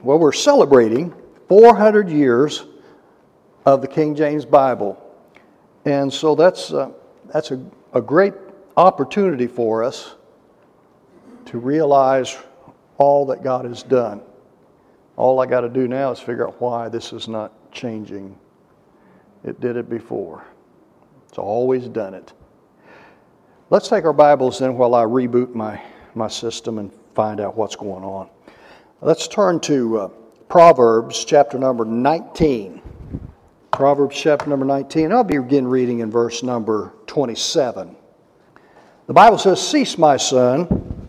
Well, we're celebrating 400 years of the King James Bible. And so that's a great opportunity for us to realize all that God has done. All I got to do now is figure out why this is not changing. It did it before. It's always done it. Let's take our Bibles then while I reboot my system and find out what's going on. Let's turn to Proverbs chapter number 19. Proverbs chapter number 19. I'll begin reading in verse number 27. The Bible says, Cease, my son,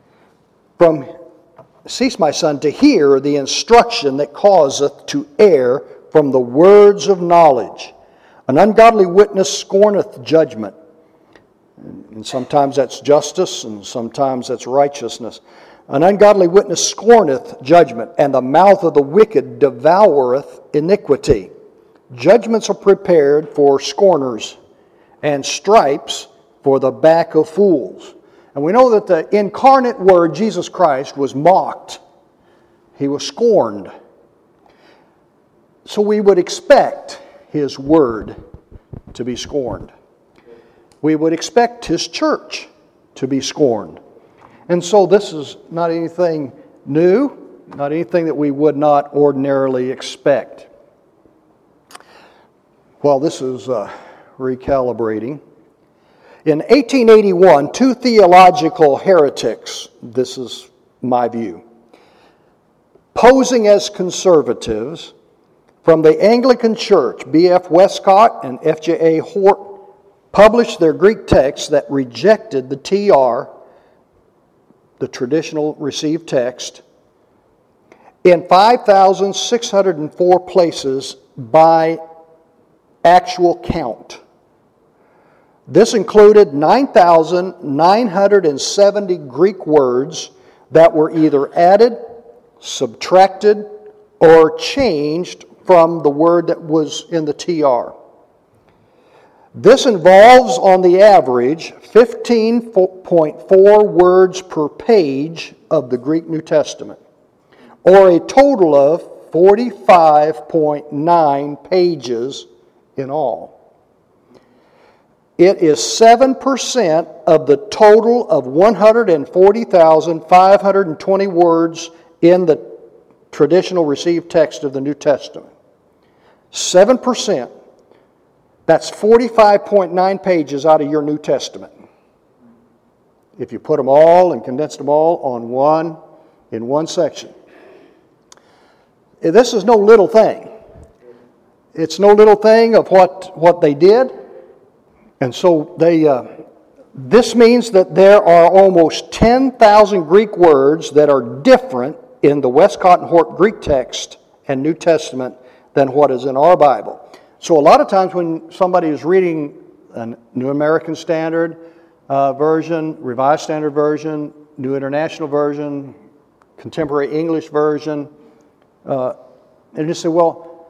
to hear the instruction that causeth to err from the words of knowledge. An ungodly witness scorneth judgment. And sometimes that's justice, and sometimes that's righteousness. An ungodly witness scorneth judgment, and the mouth of the wicked devoureth iniquity. Judgments are prepared for scorners, and stripes for the back of fools. And we know that the incarnate Word, Jesus Christ, was mocked. He was scorned. So we would expect His Word to be scorned. We would expect His church to be scorned. And so this is not anything new, not anything that we would not ordinarily expect. Well, this is recalibrating. In 1881, two theological heretics, this is my view, posing as conservatives from the Anglican Church, B.F. Westcott and F.J.A. Hort, published their Greek text that rejected the TR, the traditional received text, in 5,604 places by actual count. This included 9,970 Greek words that were either added, subtracted, or changed from the word that was in the TR. This involves, on the average, 15.4 words per page of the Greek New Testament, or a total of 45.9 pages in all. It is 7% of the total of 140,520 words in the traditional received text of the New Testament. 7%. That's 45.9 pages out of your New Testament. If you put them all and condensed them all in one section. This is no little thing. It's no little thing of what they did. And so this means that there are almost 10,000 Greek words that are different in the Westcott and Hort Greek text and New Testament than what is in our Bible. So a lot of times when somebody is reading a New American Standard Version, Revised Standard Version, New International Version, Contemporary English Version, and just say, well,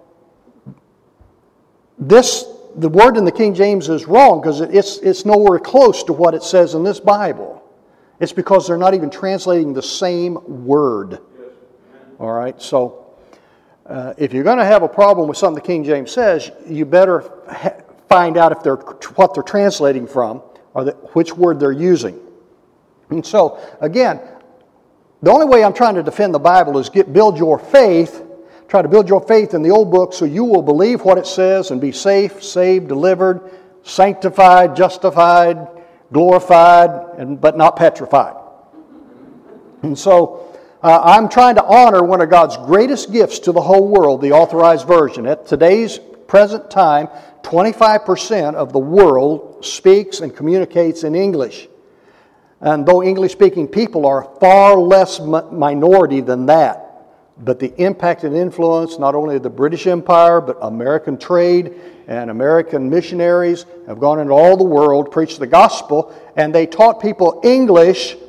the word in the King James is wrong because it's nowhere close to what it says in this Bible. It's because they're not even translating the same word. All right, so if you're going to have a problem with something the King James says, you better find out if what they're translating from or which word they're using. And so, again, the only way I'm trying to defend the Bible is build your faith. Try to build your faith in the old book so you will believe what it says and be safe, saved, delivered, sanctified, justified, glorified, but not petrified. And so I'm trying to honor one of God's greatest gifts to the whole world, the Authorized Version. At today's present time, 25% of the world speaks and communicates in English. And though English-speaking people are far less minority than that, but the impact and influence not only of the British Empire, but American trade and American missionaries have gone into all the world, preached the gospel, and they taught people English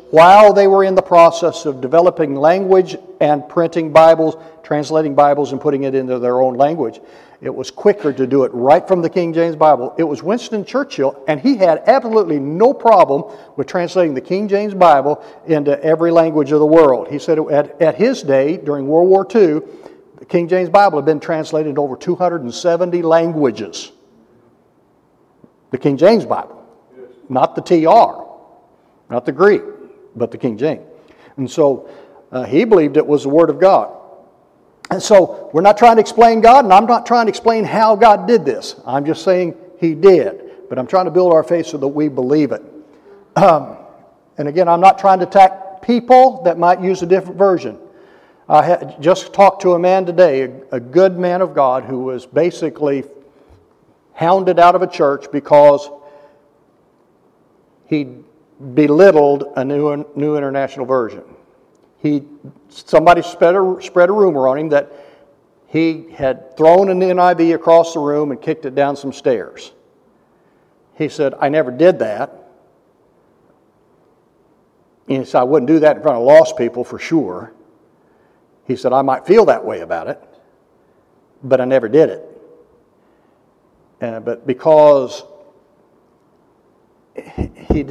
while they were in the process of developing language and printing Bibles, translating Bibles and putting it into their own language, it was quicker to do it right from the King James Bible. It was Winston Churchill, and he had absolutely no problem with translating the King James Bible into every language of the world. He said at his day, during World War II, the King James Bible had been translated into over 270 languages. The King James Bible, not the TR, not the Greek, but the King James. And so he believed it was the Word of God. And so we're not trying to explain God, and I'm not trying to explain how God did this. I'm just saying He did. But I'm trying to build our faith so that we believe it. And again, I'm not trying to attack people that might use a different version. I had just talked to a man today, a good man of God, who was basically hounded out of a church because he belittled a new international version. Somebody spread a rumor on him that he had thrown an NIV across the room and kicked it down some stairs. He said, I never did that. And he said, I wouldn't do that in front of lost people for sure. He said, I might feel that way about it, but I never did it. But because it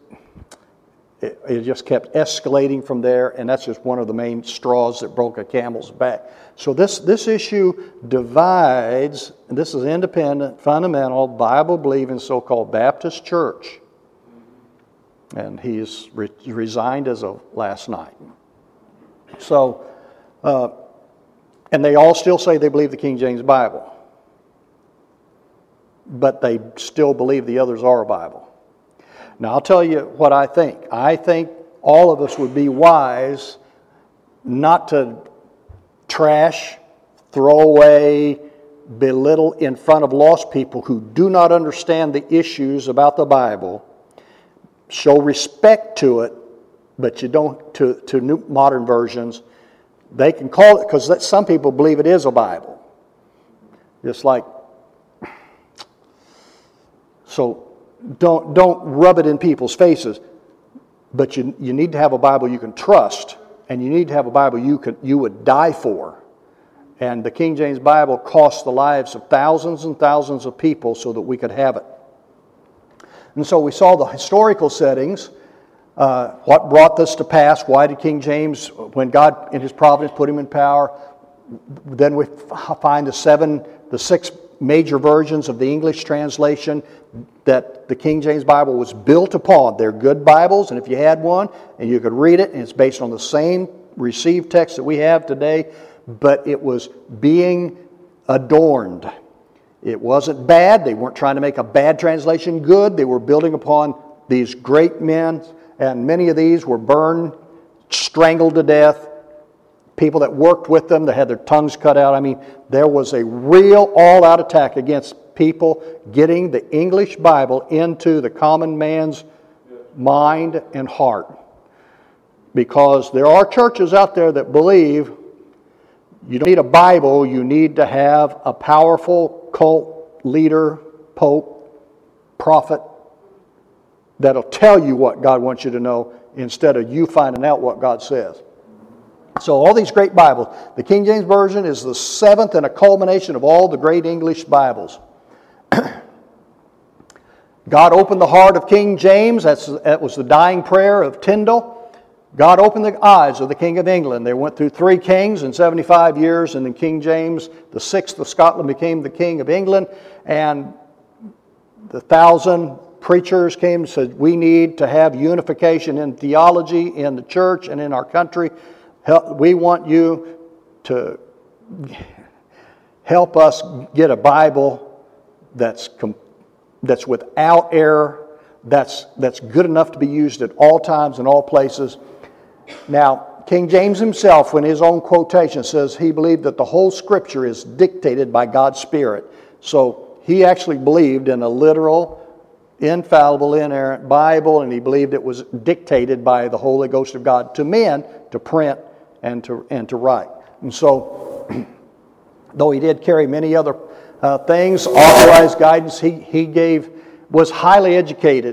just kept escalating from there, and that's just one of the main straws that broke a camel's back. So this issue divides, and this is independent, fundamental, Bible-believing so-called Baptist church. And he's resigned as of last night. So, and they all still say they believe the King James Bible. But they still believe the others are a Bible. Now, I'll tell you what I think. I think all of us would be wise not to trash, throw away, belittle in front of lost people who do not understand the issues about the Bible. Show respect to it, but you don't to new modern versions. They can call it, because some people believe it is a Bible. Just like, so don't rub it in people's faces, but you need to have a Bible you can trust, and you need to have a Bible you would die for. And the King James Bible cost the lives of thousands and thousands of people so that we could have it. And so we saw the historical settings, what brought this to pass, why did King James, when God in His providence put him in power, then we find the six major versions of the English translation that the King James Bible was built upon. They're good Bibles, and if you had one and you could read it, and it's based on the same received text that we have today, but it was being adorned. It wasn't bad. They weren't trying to make a bad translation good. They were building upon these great men, and many of these were burned, strangled to death. People that worked with them, that had their tongues cut out. I mean, there was a real all-out attack against people getting the English Bible into the common man's mind and heart. Because there are churches out there that believe you don't need a Bible, you need to have a powerful cult leader, pope, prophet, that'll tell you what God wants you to know instead of you finding out what God says. So all these great Bibles, the King James Version is the seventh and a culmination of all the great English Bibles. God opened the heart of King James. That was the dying prayer of Tyndale. God opened the eyes of the King of England. They went through 3 kings in 75 years, and then King James, the 6th of Scotland, became the King of England. And the 1,000 preachers came and said, we need to have unification in theology, in the church, and in our country. We want you to help us get a Bible that's without error, that's good enough to be used at all times and all places. Now, King James himself, in his own quotation, says he believed that the whole Scripture is dictated by God's Spirit. So he actually believed in a literal, infallible, inerrant Bible, and he believed it was dictated by the Holy Ghost of God to men to print and to write. And so, though he did carry many other things, authorized guidance, he was highly educated.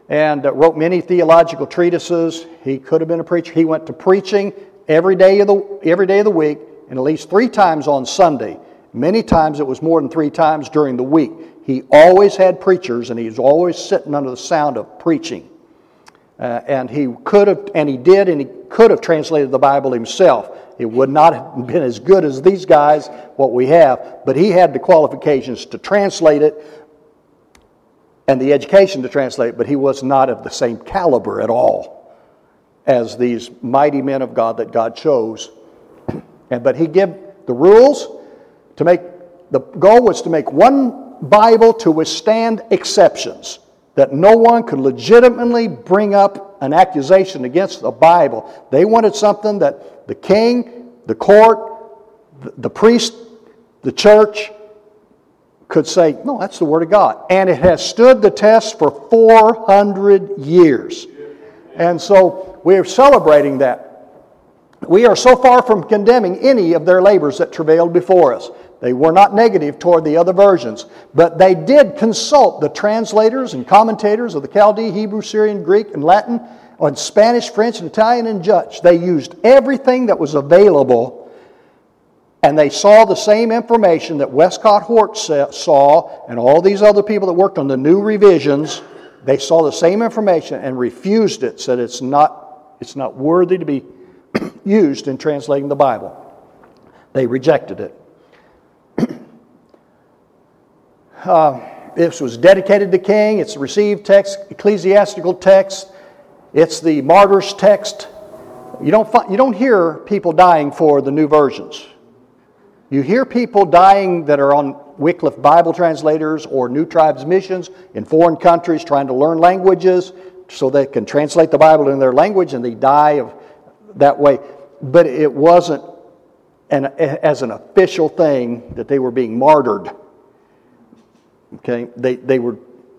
and wrote many theological treatises. He could have been a preacher. He went to preaching every day of the week, and at least 3 times on Sunday. Many times it was more than 3 times during the week. He always had preachers, and he was always sitting under the sound of preaching. And he could have, and he did, and he could have translated the Bible himself. It would not have been as good as these guys, what we have, but he had the qualifications to translate it and the education to translate it, but he was not of the same caliber at all as these mighty men of God that God chose. But he gave the rules to make, the goal was to make one Bible to withstand exceptions, that no one could legitimately bring up an accusation against the Bible. They wanted something that the king, the court, the priest, the church could say, no, that's the Word of God. And it has stood the test for 400 years. And so we're celebrating that. We are so far from condemning any of their labors that travailed before us. They were not negative toward the other versions, but they did consult the translators and commentators of the Chaldee, Hebrew, Syrian, Greek, and Latin, on Spanish, French, and Italian, and Dutch. They used everything that was available, and they saw the same information that Westcott Hort saw, and all these other people that worked on the new revisions. They saw the same information and refused it, said it's not worthy to be used in translating the Bible. They rejected it. This was dedicated to king. It's the received text, ecclesiastical text. It's the martyr's text. You don't hear people dying for the new versions. You hear people dying that are on Wycliffe Bible translators or New Tribes missions in foreign countries trying to learn languages so they can translate the Bible in their language, and they die that way. But it wasn't as an official thing that they were being martyred. Okay, they were,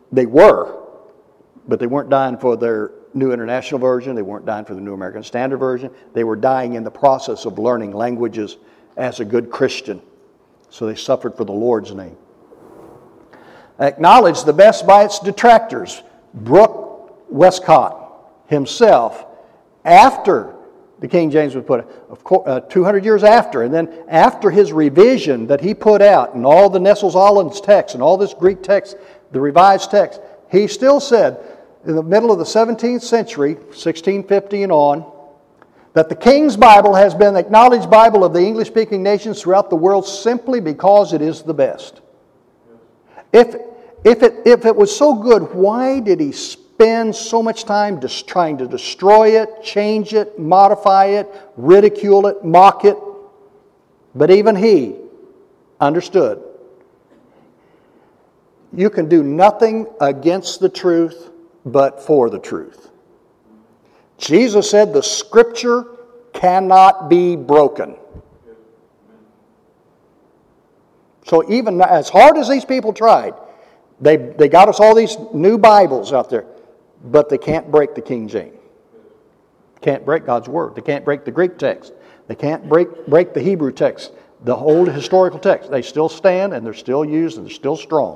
but they weren't dying for their New International Version. They weren't dying for the New American Standard Version. They were dying in the process of learning languages as a good Christian. So they suffered for the Lord's name. Acknowledged the best by its detractors. Brooke Westcott himself, after the King James was put out, 200 years after, and then after his revision that he put out, and all the Nestle-Aland's text, and all this Greek text, the revised text, he still said, in the middle of the 17th century, 1650 and on, that the King's Bible has been the acknowledged Bible of the English-speaking nations throughout the world simply because it is the best. If it was so good, why did he spend so much time just trying to destroy it, change it, modify it, ridicule it, mock it? But even he understood. You can do nothing against the truth but for the truth. Jesus said the Scripture cannot be broken. So even as hard as these people tried, they got us all these new Bibles out there, but they can't break the King James. Can't break God's Word. They can't break the Greek text. They can't break the Hebrew text, the old historical text. They still stand, and they're still used, and they're still strong.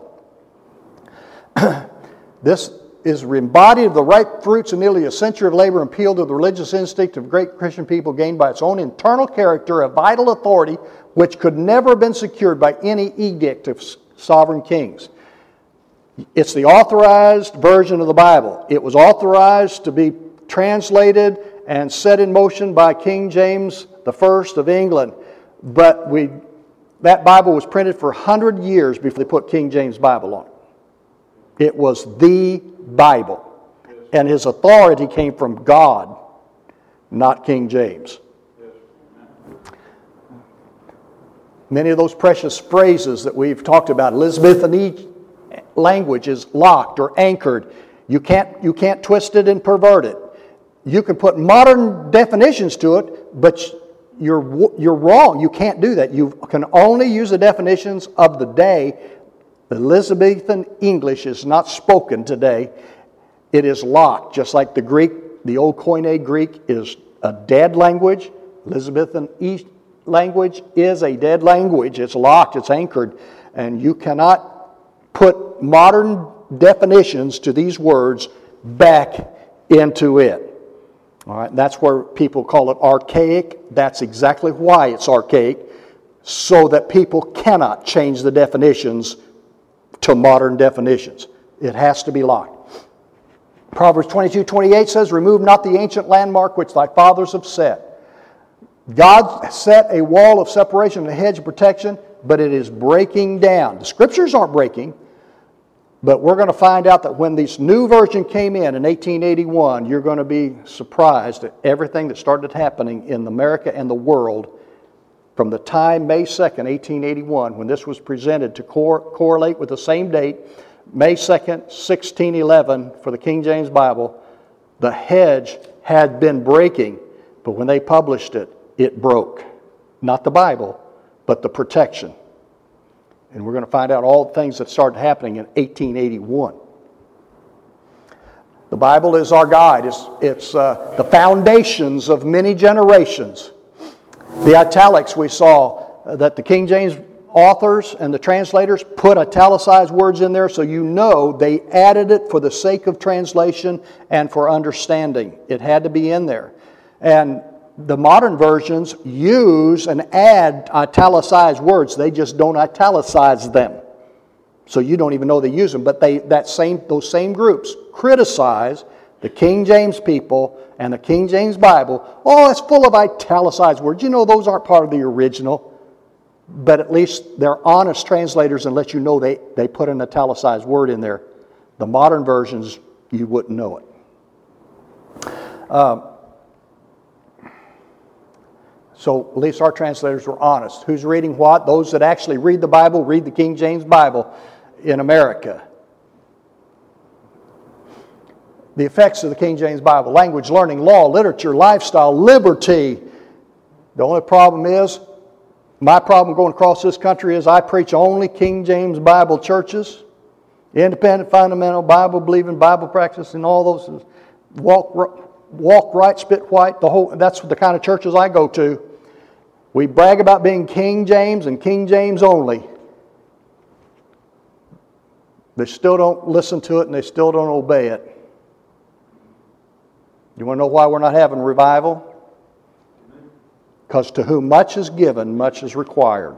This is embodied of the ripe fruits of nearly a century of labor and appeal to the religious instinct of great Christian people gained by its own internal character, a vital authority which could never have been secured by any edict of sovereign kings. It's the authorized version of the Bible. It was authorized to be translated and set in motion by King James I of England. But that Bible was printed for 100 years before they put King James Bible on it. It was the Bible. And his authority came from God, not King James. Many of those precious phrases that we've talked about, Elizabethan language is locked or anchored. You can't twist it and pervert it. You can put modern definitions to it, but you're wrong. You can't do that. You can only use the definitions of the day. Elizabethan English is not spoken today. It is locked, just like the Greek, the old Koine Greek is a dead language. Elizabethan language is a dead language. It's locked, it's anchored, and you cannot put modern definitions to these words back into it. All right, that's where people call it archaic. That's exactly why it's archaic, so that people cannot change the definitions to modern definitions. It has to be locked. Proverbs 22:28 says, "Remove not the ancient landmark which thy fathers have set." God set a wall of separation and a hedge of protection, but it is breaking down. The Scriptures aren't breaking, but we're going to find out that when this new version came in 1881, you're going to be surprised at everything that started happening in America and the world from the time May 2nd, 1881, when this was presented to correlate with the same date, May 2nd, 1611, for the King James Bible. The hedge had been breaking, but when they published it, it broke. Not the Bible, but the protection. And we're going to find out all the things that started happening in 1881. The Bible is our guide. It's the foundations of many generations. The italics, we saw that the King James authors and the translators put italicized words in there, so you know they added it for the sake of translation and for understanding. It had to be in there. And the modern versions use and add italicized words. They just don't italicize them. So you don't even know they use them. But those same groups criticize the King James people and the King James Bible. Oh, it's full of italicized words. You know, those aren't part of the original. But at least they're honest translators and let you know they put an italicized word in there. The modern versions, you wouldn't know it. So at least our translators were honest. Who's reading what? Those that actually read the Bible, read the King James Bible in America. The effects of the King James Bible: language, learning, law, literature, lifestyle, liberty. The only problem is, my problem going across this country is I preach only King James Bible churches. Independent, fundamental, Bible-believing, Bible practicing, all those. Walk right, spit white. That's the kind of churches I go to. We brag about being King James and King James only. They still don't listen to it and they still don't obey it. You want to know why we're not having revival? Because to whom much is given, much is required.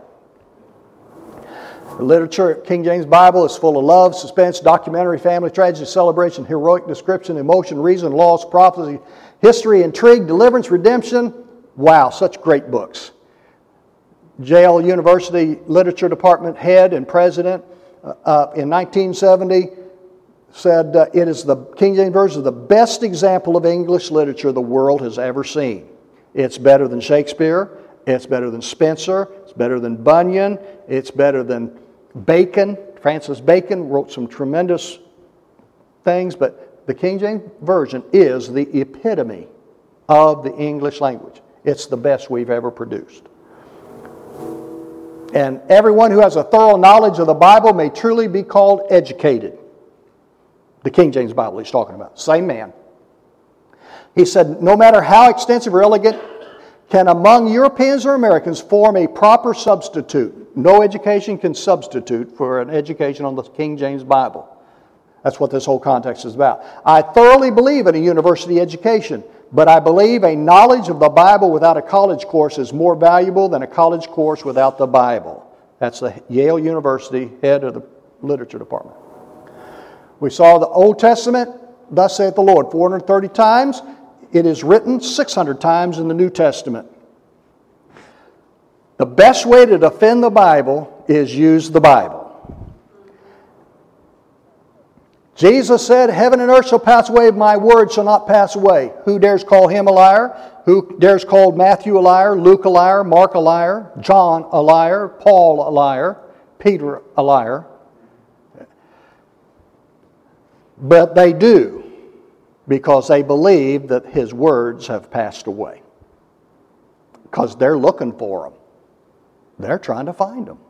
The literature at King James Bible is full of love, suspense, documentary, family, tragedy, celebration, heroic description, emotion, reason, loss, prophecy, history, intrigue, deliverance, redemption. Wow, such great books. Yale University Literature Department head and president in 1970 said the King James Version is the best example of English literature the world has ever seen. It's better than Shakespeare. It's better than Spencer. It's better than Bunyan. It's better than Bacon. Francis Bacon wrote some tremendous things, but the King James Version is the epitome of the English language. It's the best we've ever produced. And everyone who has a thorough knowledge of the Bible may truly be called educated. The King James Bible he's talking about. Same man. He said, no matter how extensive or elegant, can among Europeans or Americans form a proper substitute. No education can substitute for an education on the King James Bible. That's what this whole context is about. I thoroughly believe in a university education, but I believe a knowledge of the Bible without a college course is more valuable than a college course without the Bible. That's the Yale University head of the literature department. We saw the Old Testament, thus saith the Lord, 430 times. It is written 600 times in the New Testament. The best way to defend the Bible is use the Bible. Jesus said, heaven and earth shall pass away, my word shall not pass away. Who dares call him a liar? Who dares call Matthew a liar, Luke a liar, Mark a liar, John a liar, Paul a liar, Peter a liar? But they do, because they believe that his words have passed away. Because they're looking for them. They're trying to find them.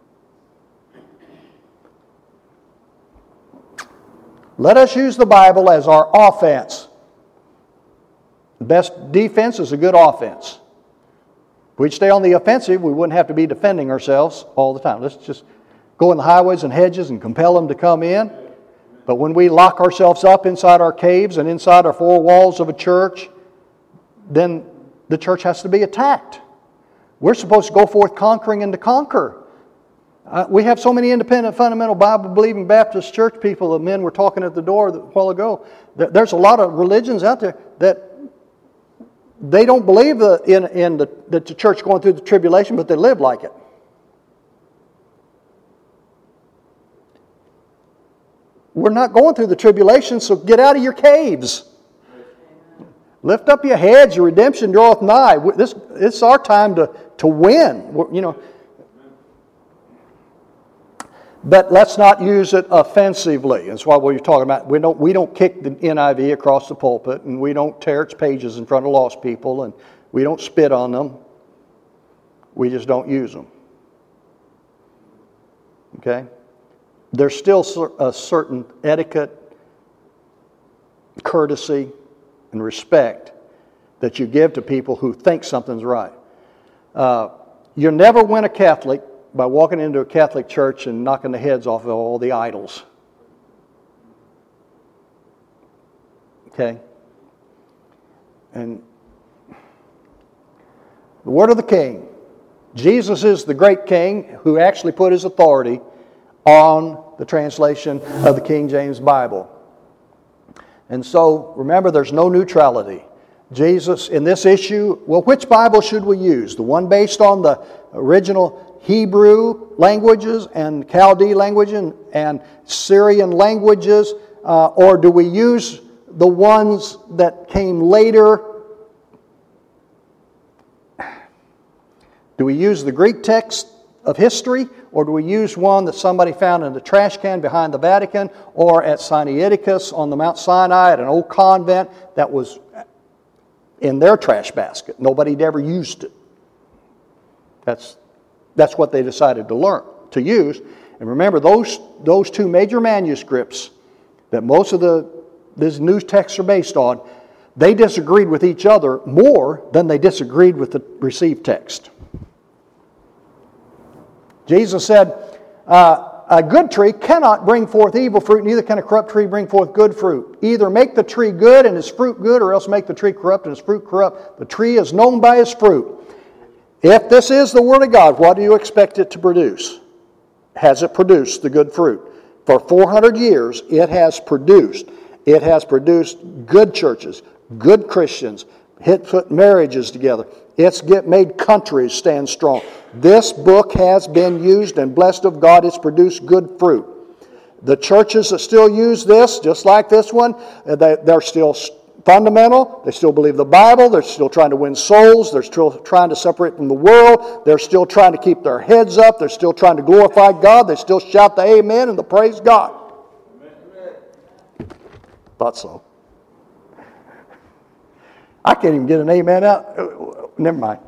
Let us use the Bible as our offense. The best defense is a good offense. If we'd stay on the offensive, we wouldn't have to be defending ourselves all the time. Let's just go in the highways and hedges and compel them to come in. But when we lock ourselves up inside our caves and inside our four walls of a church, then the church has to be attacked. We're supposed to go forth conquering and to conquer. We have so many independent, fundamental, Bible-believing Baptist church people. The men were talking at the door a while ago. There's a lot of religions out there that they don't believe that the church going through the tribulation, but they live like it. We're not going through the tribulation, so get out of your caves. Lift up your heads, your redemption draweth nigh. It's our time to win. You know. But let's not use it offensively. That's why we're talking about. We don't kick the NIV across the pulpit, and we don't tear its pages in front of lost people, and we don't spit on them. We just don't use them. Okay? There's still a certain etiquette, courtesy, and respect that you give to people who think something's right. You'll never win a Catholic by walking into a Catholic church and knocking the heads off of all the idols. Okay? And the word of the King. Jesus is the great King who actually put His authority on the translation of the King James Bible. And so, remember, there's no neutrality. Jesus, in this issue, well, which Bible should we use? The one based on the original Hebrew languages and Chaldee language and Syrian languages? Or do we use the ones that came later? Do we use the Greek text of history, or do we use one that somebody found in the trash can behind the Vatican or at Sinaiticus on the Mount Sinai at an old convent that was in their trash basket? Nobody'd ever used it. That's what they decided to use. And remember, those two major manuscripts that most of these new texts are based on, they disagreed with each other more than they disagreed with the received text. Jesus said, a good tree cannot bring forth evil fruit, neither can a corrupt tree bring forth good fruit. Either make the tree good and its fruit good, or else make the tree corrupt and its fruit corrupt. The tree is known by its fruit. If this is the Word of God, what do you expect it to produce? Has it produced the good fruit? For 400 years, it has produced. It has produced good churches, good Christians, put marriages together. It's made countries stand strong. This book has been used, and blessed of God, it's produced good fruit. The churches that still use this, just like this one, they're still fundamental. They still believe the Bible. They're still trying to win souls. They're still trying to separate from the world. They're still trying to keep their heads up. They're still trying to glorify God. They still shout the amen and the praise God. Thought so. I can't even get an amen out. Never mind.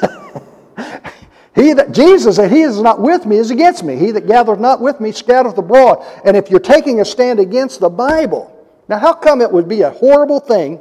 Jesus said, he that is not with me is against me. He that gathereth not with me scattereth abroad. And if you're taking a stand against the Bible, now how come it would be a horrible thing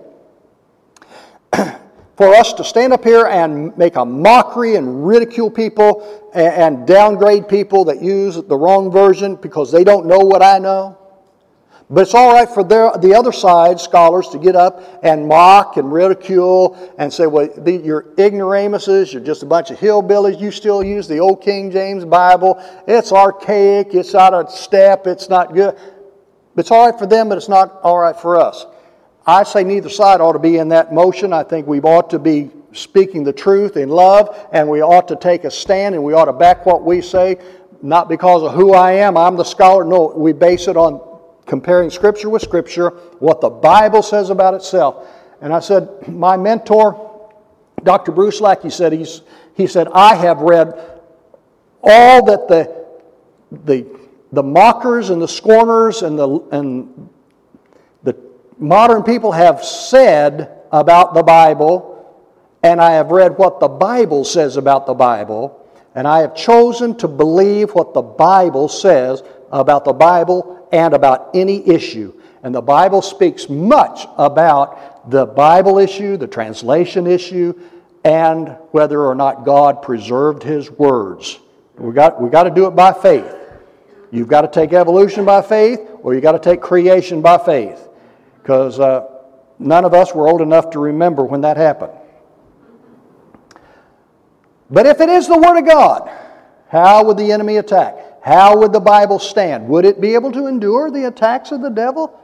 for us to stand up here and make a mockery and ridicule people and downgrade people that use the wrong version because they don't know what I know? But it's all right for the other side, scholars, to get up and mock and ridicule and say, well, you're ignoramuses, you're just a bunch of hillbillies, you still use the old King James Bible, it's archaic, it's out of step, it's not good. It's all right for them, but it's not all right for us. I say neither side ought to be in that motion. I think we ought to be speaking the truth in love, and we ought to take a stand, and we ought to back what we say, not because of who I am, I'm the scholar. No, we base it on comparing Scripture with Scripture, what the Bible says about itself. And I said, my mentor, Dr. Bruce Lack, he said, I have read all that the mockers and the scorners and the modern people have said about the Bible, and I have read what the Bible says about the Bible, and I have chosen to believe what the Bible says about the Bible and about any issue. And the Bible speaks much about the Bible issue, the translation issue, and whether or not God preserved His words. We got to do it by faith. You've got to take evolution by faith, or you've got to take creation by faith. Because none of us were old enough to remember when that happened. But if it is the Word of God, how would the enemy attack? How would the Bible stand? Would it be able to endure the attacks of the devil?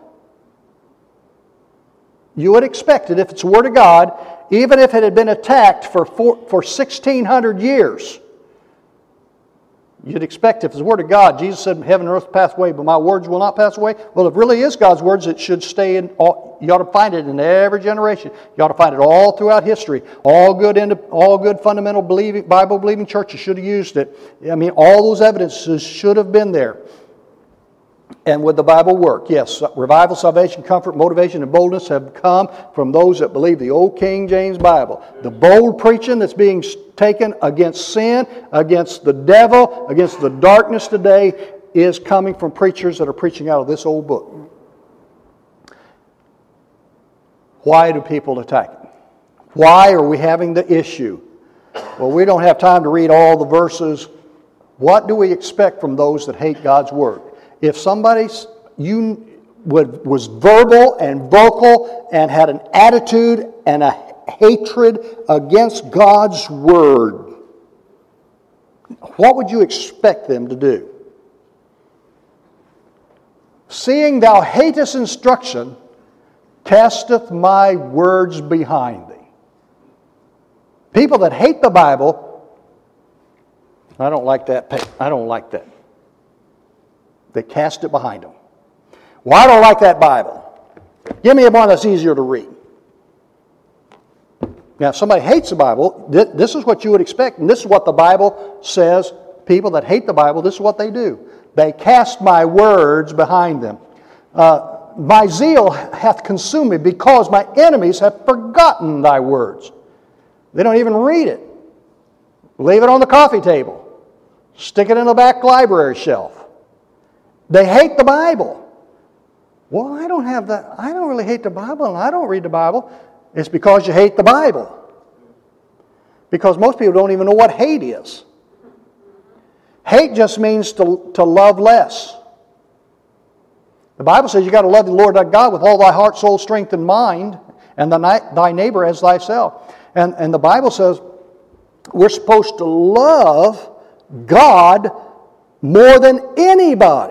You would expect it if it's the Word of God, even if it had been attacked for 1,600 years. You'd expect if it's the Word of God, Jesus said, heaven and earth pass away, but my words will not pass away. Well, if it really is God's words, it should stay in, you ought to find it in every generation. You ought to find it all throughout history. All good fundamental Bible-believing churches should have used it. I mean, all those evidences should have been there. And would the Bible work? Yes, revival, salvation, comfort, motivation, and boldness have come from those that believe the old King James Bible. The bold preaching that's being taken against sin, against the devil, against the darkness today is coming from preachers that are preaching out of this old book. Why do people attack it? Why are we having the issue? Well, we don't have time to read all the verses. What do we expect from those that hate God's Word? If somebody was verbal and vocal and had an attitude and a hatred against God's Word, what would you expect them to do? Seeing thou hatest instruction, casteth my words behind thee. People that hate the Bible, I don't like that. I don't like that. They cast it behind them. Well, I don't like that Bible. Give me one that's easier to read. Now, if somebody hates the Bible, this is what you would expect, and this is what the Bible says. People that hate the Bible, this is what they do. They cast my words behind them. My zeal hath consumed me, because my enemies have forgotten thy words. They don't even read it. Leave it on the coffee table. Stick it in the back library shelf. They hate the Bible. Well, I don't have that. I don't really hate the Bible, and I don't read the Bible. It's because you hate the Bible. Because most people don't even know what hate is. Hate just means to love less. The Bible says you got to love the Lord thy God with all thy heart, soul, strength, and mind, and thy neighbor as thyself. And the Bible says we're supposed to love God more than anybody.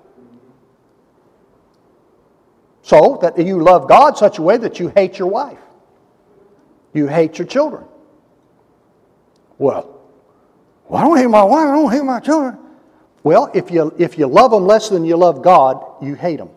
So that you love God such a way that you hate your wife. You hate your children. Well, I don't hate my wife, I don't hate my children. Well, if you love them less than you love God, you hate them.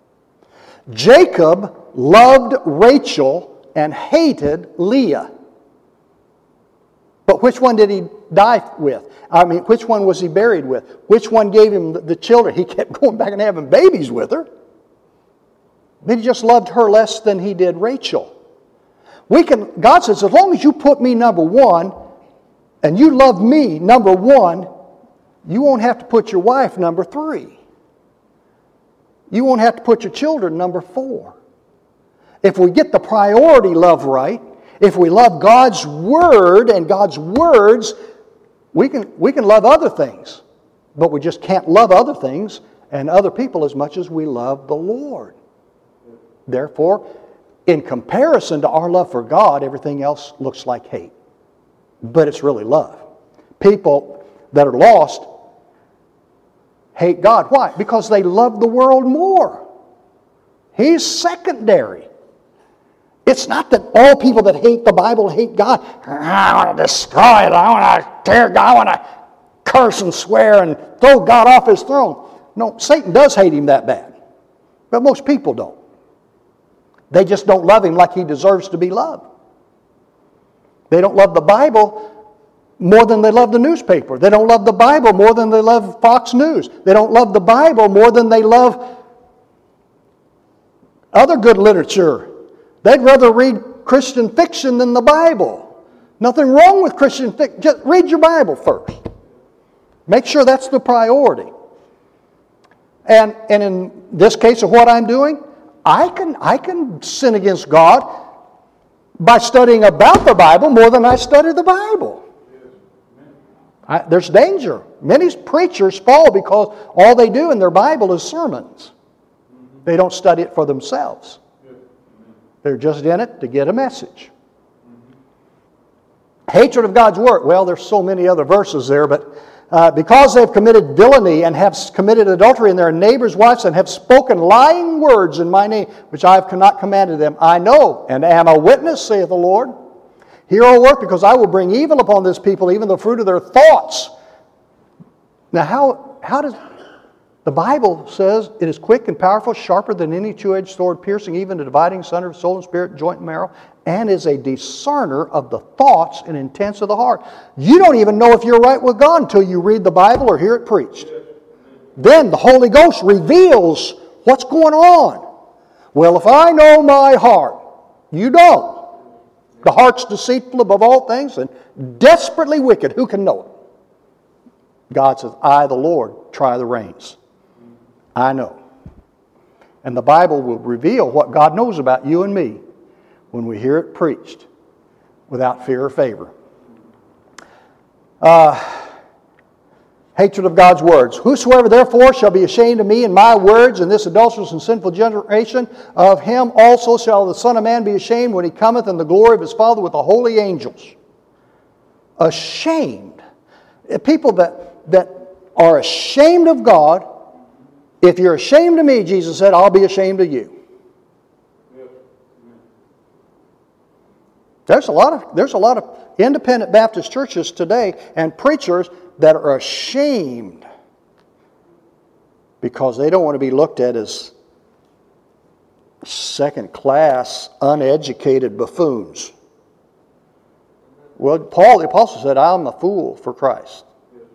Jacob loved Rachel and hated Leah. But which one did he die with? I mean, which one was he buried with? Which one gave him the children? He kept going back and having babies with her. But he just loved her less than he did Rachel. God says, as long as you put me number one, and you love me number one, you won't have to put your wife number 3. You won't have to put your children number 4. If we get the priority love right, if we love God's Word and God's words, we can love other things. But we just can't love other things and other people as much as we love the Lord. Therefore, in comparison to our love for God, everything else looks like hate. But it's really love. People that are lost hate God. Why? Because they love the world more. He's secondary. It's not that all people that hate the Bible hate God. I want to destroy it. I want to tear God. I want to curse and swear and throw God off His throne. No, Satan does hate Him that bad. But most people don't. They just don't love Him like He deserves to be loved. They don't love the Bible more than they love the newspaper. They don't love the Bible more than they love Fox News. They don't love the Bible more than they love other good literature. They'd rather read Christian fiction than the Bible. Nothing wrong with Christian fiction. Just read your Bible first. Make sure that's the priority. And in this case of what I'm doing, I can sin against God by studying about the Bible more than I study the Bible. There's danger. Many preachers fall because all they do in their Bible is sermons. They don't study it for themselves. They're just in it to get a message. Hatred of God's Word. Well, there's so many other verses there, but because they've committed villainy and have committed adultery in their neighbor's wives and have spoken lying words in my name, which I have not commanded them, I know and am a witness, saith the Lord. Hear, O earth, because I will bring evil upon this people, even the fruit of their thoughts. Now, how does... The Bible says it is quick and powerful, sharper than any two-edged sword, piercing even to dividing asunder of soul and spirit, joint and marrow, and is a discerner of the thoughts and intents of the heart. You don't even know if you're right with God until you read the Bible or hear it preached. Then the Holy Ghost reveals what's going on. Well, if I know my heart, you don't. The heart's deceitful above all things and desperately wicked. Who can know it? God says, I, the Lord, try the reins. I know. And the Bible will reveal what God knows about you and me when we hear it preached without fear or favor. Hatred of God's words. Whosoever therefore shall be ashamed of me and my words in this adulterous and sinful generation, of him also shall the Son of Man be ashamed when he cometh in the glory of his Father with the holy angels. Ashamed. People that are ashamed of God. If you're ashamed of me, Jesus said, I'll be ashamed of you. There's a lot of independent Baptist churches today and preachers that are ashamed because they don't want to be looked at as second-class, uneducated buffoons. Well, Paul the Apostle said, I'm a fool for Christ.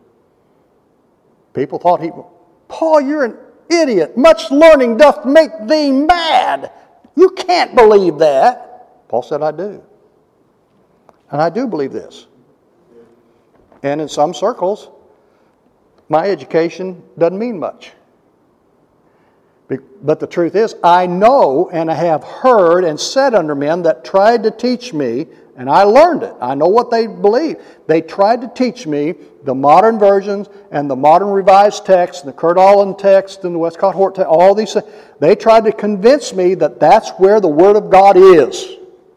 People thought Paul, you're an idiot. Much learning doth make thee mad. You can't believe that. Paul said, I do. And I do believe this. And in some circles, my education doesn't mean much. But the truth is, I know and I have heard and said under men that tried to teach me, and I learned it. I know what they believe. They tried to teach me the modern versions and the modern revised text, and the Kurt Aland text and the Westcott Hort text, all these things. They tried to convince me that that's where the Word of God is.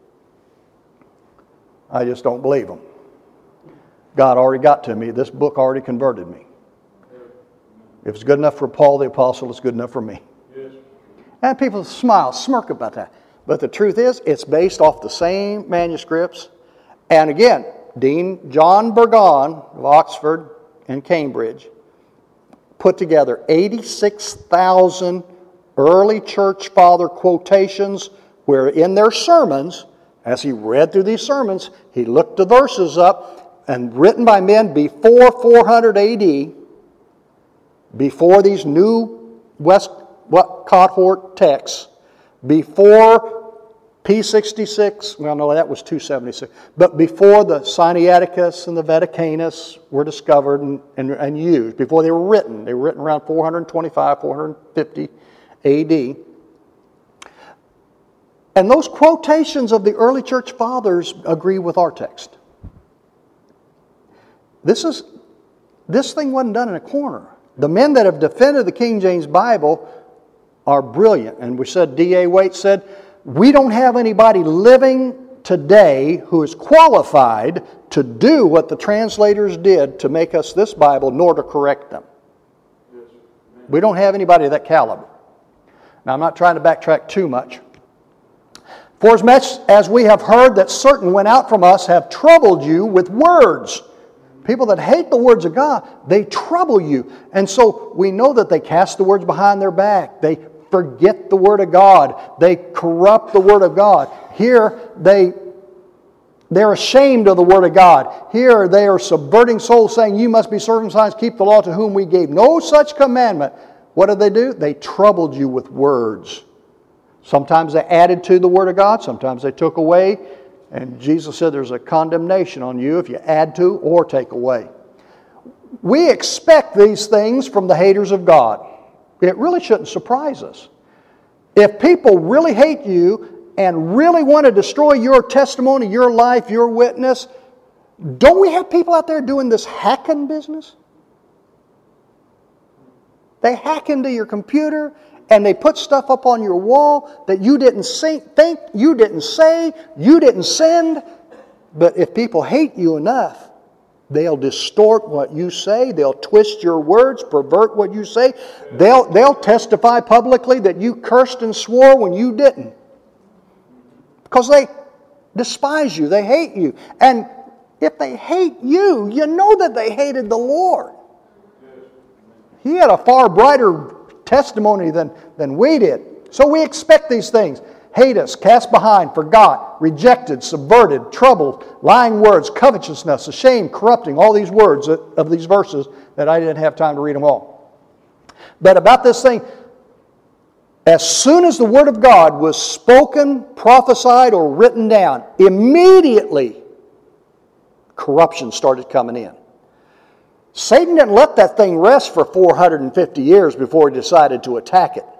I just don't believe them. God already got to me. This book already converted me. If it's good enough for Paul the Apostle, it's good enough for me. Yes. And people smile, smirk about that. But the truth is, it's based off the same manuscripts. And again, Dean John Burgon of Oxford and Cambridge put together 86,000 early church father quotations where in their sermons, as he read through these sermons, he looked the verses up and written by men before 400 AD, before these new Westcott Hort texts, before P66, well, no, that was 276, but before the Sinaiticus and the Vaticanus were discovered and used, before they were written around 425, 450 AD. And those quotations of the early church fathers agree with our text. This thing wasn't done in a corner. The men that have defended the King James Bible are brilliant. And we said, D.A. Waite said, we don't have anybody living today who is qualified to do what the translators did to make us this Bible, nor to correct them. We don't have anybody of that caliber. Now, I'm not trying to backtrack too much. For as much as we have heard that certain went out from us have troubled you with words. People that hate the words of God, they trouble you. And so we know that they cast the words behind their back. They forget the Word of God. They corrupt the Word of God. Here, they're ashamed of the Word of God. Here, they are subverting souls, saying, you must be circumcised, keep the law, to whom we gave no such commandment. What did they do? They troubled you with words. Sometimes they added to the Word of God. Sometimes they took away. And Jesus said there's a condemnation on you if you add to or take away. We expect these things from the haters of God. It really shouldn't surprise us. If people really hate you and really want to destroy your testimony, your life, your witness, Don't we have people out there doing this hacking business? They hack into your computer and they put stuff up on your wall that you didn't think, you didn't say, you didn't send. But if people hate you enough, they'll distort what you say. They'll twist your words, pervert what you say. They'll testify publicly that you cursed and swore when you didn't. Because they despise you. They hate you. And if they hate you, you know that they hated the Lord. He had a far brighter testimony than we did. So we expect these things. Hate us, cast behind, forgot, rejected, subverted, troubled, lying words, covetousness, ashamed, corrupting, all these words of these verses that I didn't have time to read them all. But about this thing, as soon as the Word of God was spoken, prophesied, or written down, immediately corruption started coming in. Satan didn't let that thing rest for 450 years before he decided to attack it.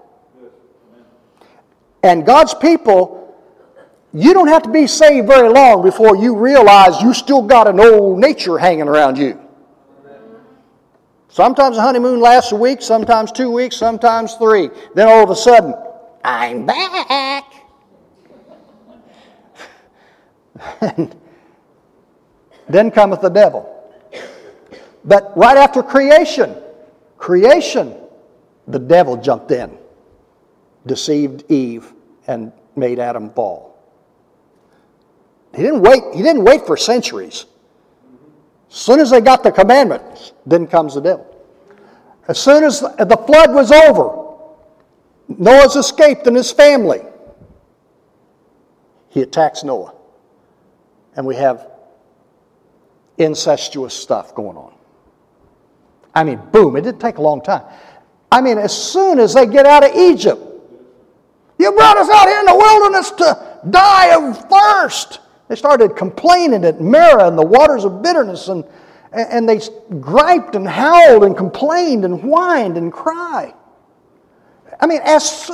And God's people, you don't have to be saved very long before you realize you still got an old nature hanging around you. Sometimes the honeymoon lasts a week, sometimes 2 weeks, sometimes 3. Then all of a sudden, I'm back. And then cometh the devil. But right after creation, the devil jumped in, deceived Eve, and made Adam fall. He didn't wait for centuries. As soon as they got the commandments, then comes the devil. As soon as the flood was over, Noah's escaped and his family. He attacks Noah. And we have incestuous stuff going on. I mean, boom, it didn't take a long time. I mean, as soon as they get out of Egypt, you brought us out here in the wilderness to die of thirst. They started complaining at Merah and the waters of bitterness, and they griped and howled and complained and whined and cried. I mean,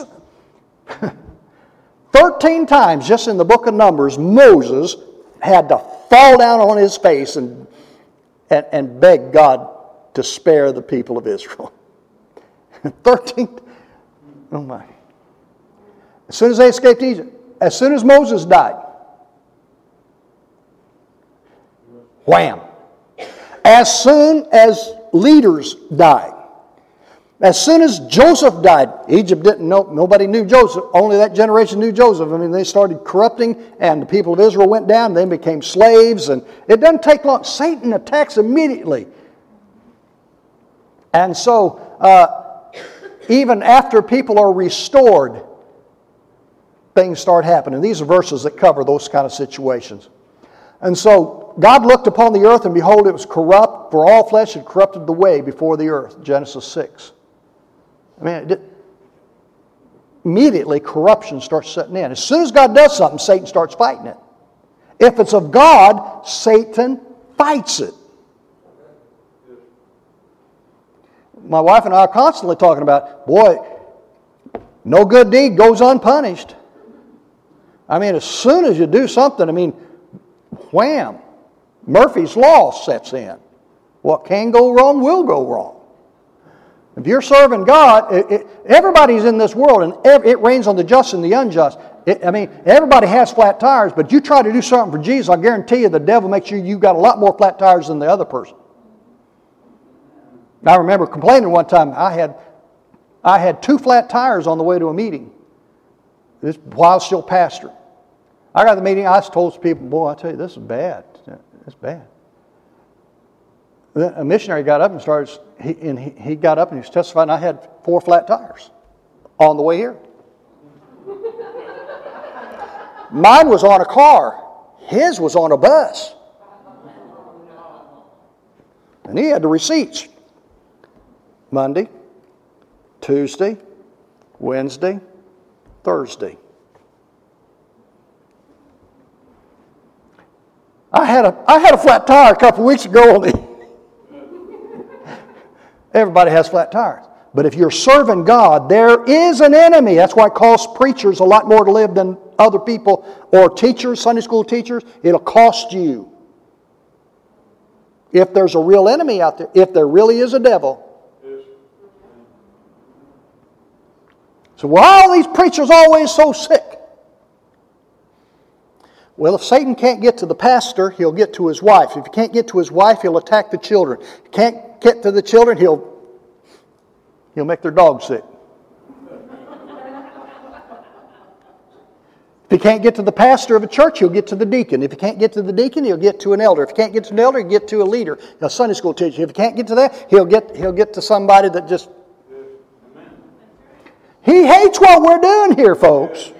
13 times just in the book of Numbers, Moses had to fall down on his face and beg God to spare the people of Israel. 13. Oh my. As soon as they escaped Egypt, as soon as Moses died, wham. As soon as leaders died, as soon as Joseph died, Egypt didn't know, nobody knew Joseph, only that generation knew Joseph. I mean, they started corrupting, and the people of Israel went down, they became slaves, and it doesn't take long. Satan attacks immediately. And so, even after people are restored, things start happening. These are verses that cover those kind of situations. And so, God looked upon the earth, and behold, it was corrupt, for all flesh had corrupted the way before the earth. Genesis 6. I mean, immediately corruption starts setting in. As soon as God does something, Satan starts fighting it. If it's of God, Satan fights it. My wife and I are constantly talking about, boy, no good deed goes unpunished. I mean, as soon as you do something, I mean, wham, Murphy's Law sets in. What can go wrong will go wrong. If you're serving God, everybody's in this world, and it rains on the just and the unjust. I mean, everybody has flat tires, but you try to do something for Jesus, I guarantee you the devil makes sure you've got a lot more flat tires than the other person. I remember complaining one time, I had 2 flat tires on the way to a meeting. This while I was still pastor. I got to the meeting, I told people, boy, I tell you, this is bad. It's bad. Then a missionary got up and started, he got up and he was testifying, I had 4 flat tires on the way here. Mine was on a car. His was on a bus. And he had the receipts. Monday, Tuesday, Wednesday, Thursday. I had a flat tire a couple of weeks ago. Everybody has flat tires. But if you're serving God, there is an enemy. That's why it costs preachers a lot more to live than other people, or teachers, Sunday school teachers. It'll cost you. If there's a real enemy out there, if there really is a devil. So why are these preachers always so sick? Well, if Satan can't get to the pastor, he'll get to his wife. If he can't get to his wife, he'll attack the children. If he can't get to the children, he'll make their dog sick. If he can't get to the pastor of a church, he'll get to the deacon. If he can't get to the deacon, he'll get to an elder. If he can't get to an elder, he'll get to a leader, a Sunday school teacher. If he can't get to that, he'll get to somebody that just... He hates what we're doing here, folks.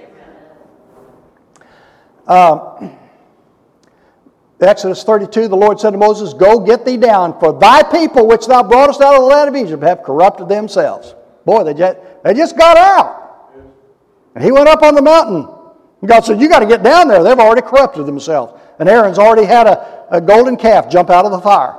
Exodus 32, the Lord said to Moses, "Go get thee down, for thy people which thou broughtest out of the land of Egypt have corrupted themselves." Boy, they just got out. And he went up on the mountain. And God said, "You got to get down there. They've already corrupted themselves." And Aaron's already had a golden calf jump out of the fire.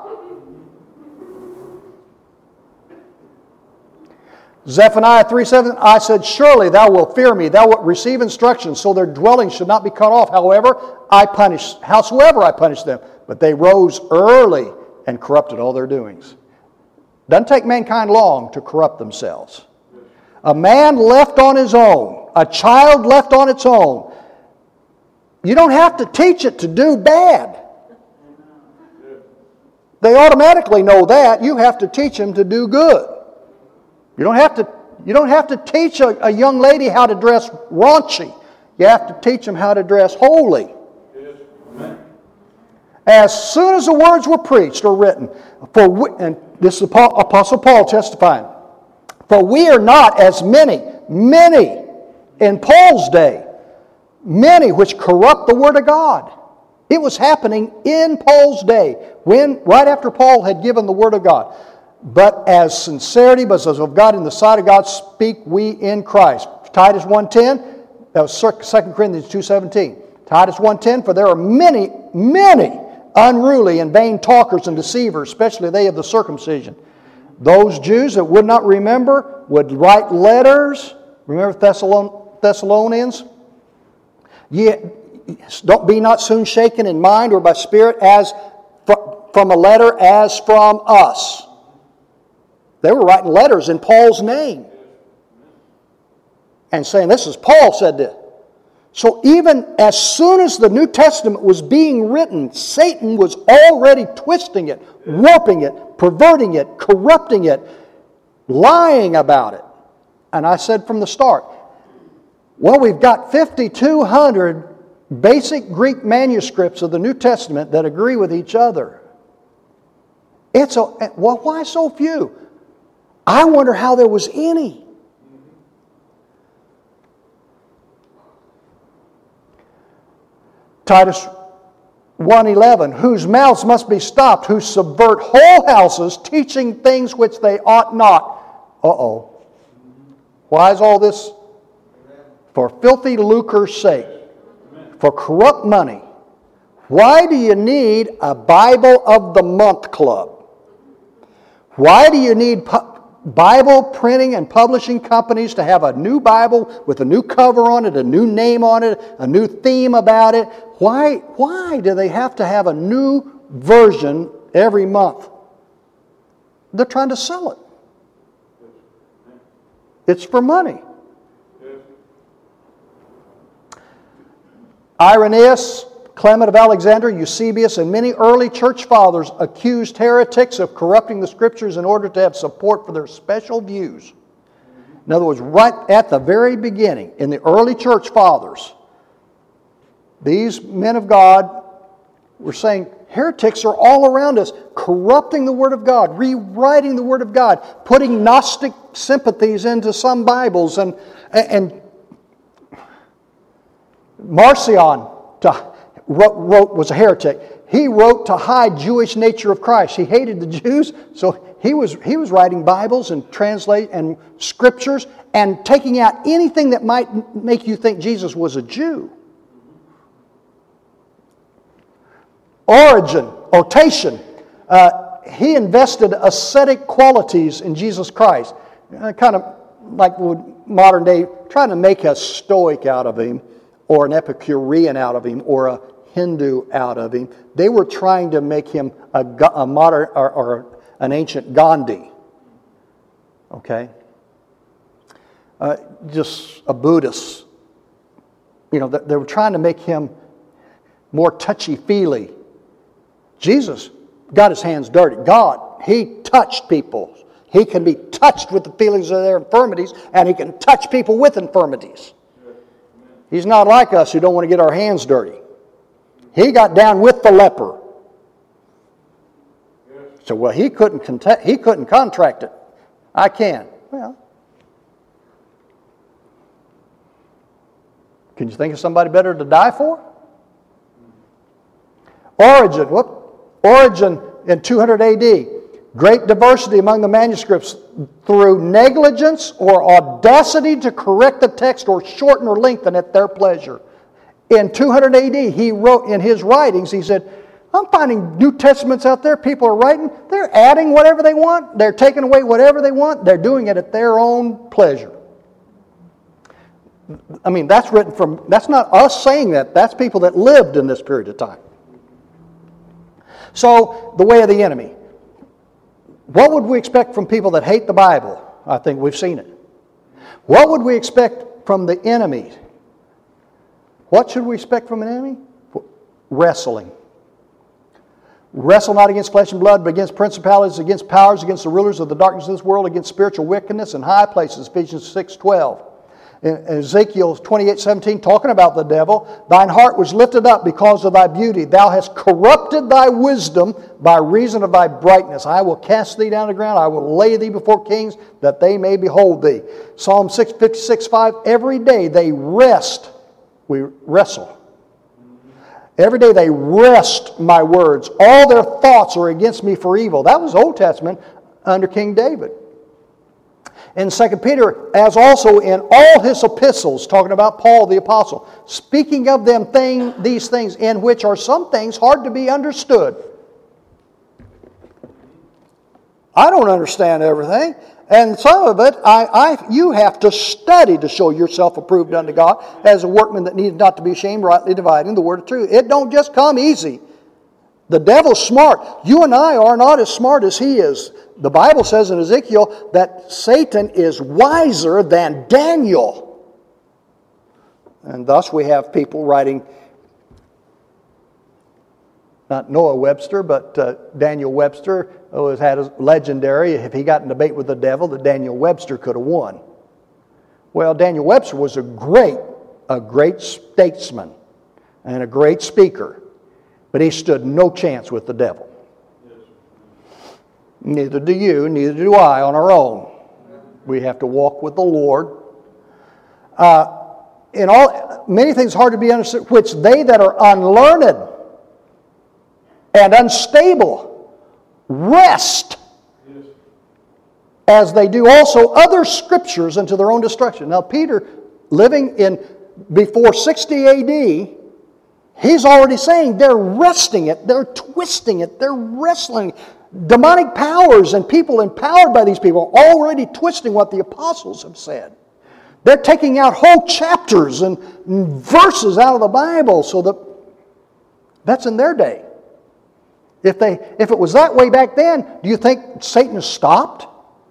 Zephaniah 3:7, "I said, surely thou wilt fear me, thou wilt receive instruction, so their dwelling should not be cut off. Howsoever I punish them. But they rose early and corrupted all their doings." Doesn't take mankind long to corrupt themselves. A man left on his own, a child left on its own, you don't have to teach it to do bad. They automatically know that. You have to teach them to do good. You don't have to teach a young lady how to dress raunchy. You have to teach them how to dress holy. As soon as the words were preached or written, and this is Apostle Paul testifying, "For we are not as many in Paul's day, many which corrupt the word of God." It was happening in Paul's day, right after Paul had given the word of God. "But as sincerity, but as of God in the sight of God, speak we in Christ." Titus 1:10, that was 2 Corinthians 2:17. Titus 1:10, "For there are many unruly and vain talkers and deceivers, especially they of the circumcision. Those Jews that would not remember would write letters." Remember Thessalonians? "Don't be not soon shaken in mind or by spirit as from a letter as from us." They were writing letters in Paul's name and saying, "This is Paul said this." So even as soon as the New Testament was being written, Satan was already twisting it, warping it, perverting it, corrupting it, lying about it. And I said from the start, well, we've got 5,200 basic Greek manuscripts of the New Testament that agree with each other. Well, why so few? I wonder how there was any. Titus 1:11, "Whose mouths must be stopped, who subvert whole houses, teaching things which they ought not." Uh-oh. Why is all this? "For filthy lucre's sake, for corrupt money." Why do you need a Bible of the Month Club? Why do you need Bible printing and publishing companies to have a new Bible with a new cover on it, a new name on it, a new theme about it? Why do they have to have a new version every month? They're trying to sell it. It's for money. Irenaeus, Clement of Alexandria, Eusebius, and many early church fathers accused heretics of corrupting the Scriptures in order to have support for their special views. In other words, right at the very beginning, in the early church fathers, these men of God were saying, heretics are all around us, corrupting the Word of God, rewriting the Word of God, putting Gnostic sympathies into some Bibles, and Marcion was a heretic. He wrote to hide Jewish nature of Christ. He hated the Jews, so he was writing Bibles and and scriptures and taking out anything that might make you think Jesus was a Jew. Tatian, he invested ascetic qualities in Jesus Christ, kind of like modern day, trying to make a Stoic out of him, or an Epicurean out of him, or a Hindu out of him. They were trying to make him a modern or an ancient Gandhi. Okay? Just a Buddhist. You know, they were trying to make him more touchy-feely. Jesus got his hands dirty. God, He touched people. He can be touched with the feelings of their infirmities, and He can touch people with infirmities. He's not like us who don't want to get our hands dirty. He got down with the leper. So, well, he couldn't contract it. I can. Well, can you think of somebody better to die for? Origen in 200 AD. Great diversity among the manuscripts through negligence or audacity to correct the text or shorten or lengthen at their pleasure. In 200 AD, he wrote in his writings, he said, I'm finding New Testaments out there, people are writing, they're adding whatever they want, they're taking away whatever they want, they're doing it at their own pleasure. I mean, that's not us saying that, that's people that lived in this period of time. So, the way of the enemy. What would we expect from people that hate the Bible? I think we've seen it. What would we expect from the enemy? What should we expect from an enemy? Wrestling. Wrestle not against flesh and blood, but against principalities, against powers, against the rulers of the darkness of this world, against spiritual wickedness in high places. Ephesians 6:12. In Ezekiel 28:17, talking about the devil, thine heart was lifted up because of thy beauty. Thou hast corrupted thy wisdom by reason of thy brightness. I will cast thee down to the ground. I will lay thee before kings that they may behold thee. Psalm 56:5, every day they rest. We wrestle. Every day they wrest my words. All their thoughts are against me for evil. That was Old Testament under King David. In 2 Peter, as also in all his epistles, talking about Paul the apostle, speaking of these things in which are some things hard to be understood. I don't understand everything, and some of it you have to study to show yourself approved unto God as a workman that needs not to be ashamed, rightly dividing the word of truth. It don't just come easy. The devil's smart. You and I are not as smart as he is. The Bible says in Ezekiel that Satan is wiser than Daniel. And thus we have people writing, not Noah Webster, but Daniel Webster was had a legendary, if he got in debate with the devil, that Daniel Webster could have won. Well, Daniel Webster was a great statesman and a great speaker. But he stood no chance with the devil. Neither do you, neither do I on our own. We have to walk with the Lord. Many things hard to be understood, which they that are unlearned and unstable wrest, as they do also other scriptures unto their own destruction. Now Peter, living in before 60 A.D., he's already saying they're wresting it, they're twisting it, they're wrestling. Demonic powers and people empowered by these people are already twisting what the apostles have said. They're taking out whole chapters and verses out of the Bible so that's in their day. If it was that way back then, do you think Satan has stopped?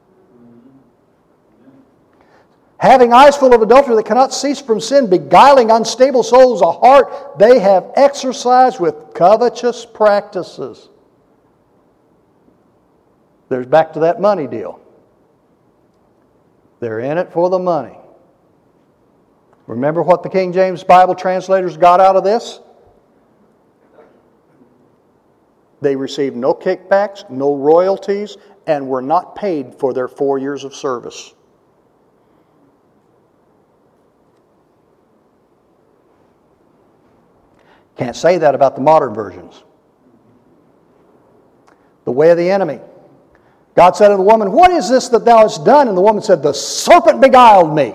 Having eyes full of adultery that cannot cease from sin, beguiling unstable souls, a heart they have exercised with covetous practices. There's back to that money deal. They're in it for the money. Remember what the King James Bible translators got out of this? They received no kickbacks, no royalties, and were not paid for their 4 years of service. Can't say that about the modern versions. The way of the enemy. God said to the woman, what is this that thou hast done? And the woman said, the serpent beguiled me.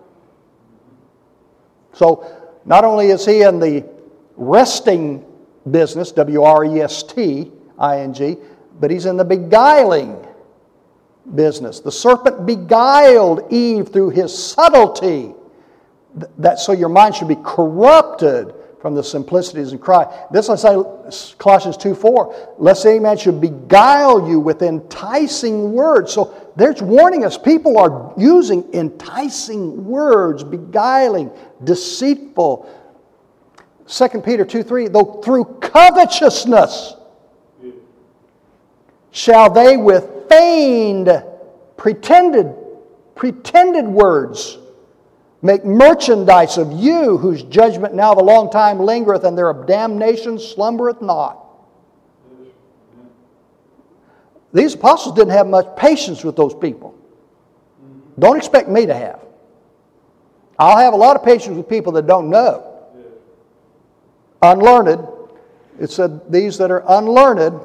So, not only is he in the wresting business, W-R-E-S-T-I-N-G, but he's in the beguiling business. The serpent beguiled Eve through his subtlety. So your mind should be corrupted from the simplicities in Christ. This I say, Colossians 2:4, lest any man should beguile you with enticing words. So there's warning us. People are using enticing words, beguiling, deceitful. 2 Peter 2:3, though through covetousness shall they with feigned, pretended words make merchandise of you, whose judgment now of a long time lingereth, and their damnation slumbereth not. These apostles didn't have much patience with those people. Don't expect me to have. I'll have a lot of patience with people that don't know. Unlearned. It said these that are unlearned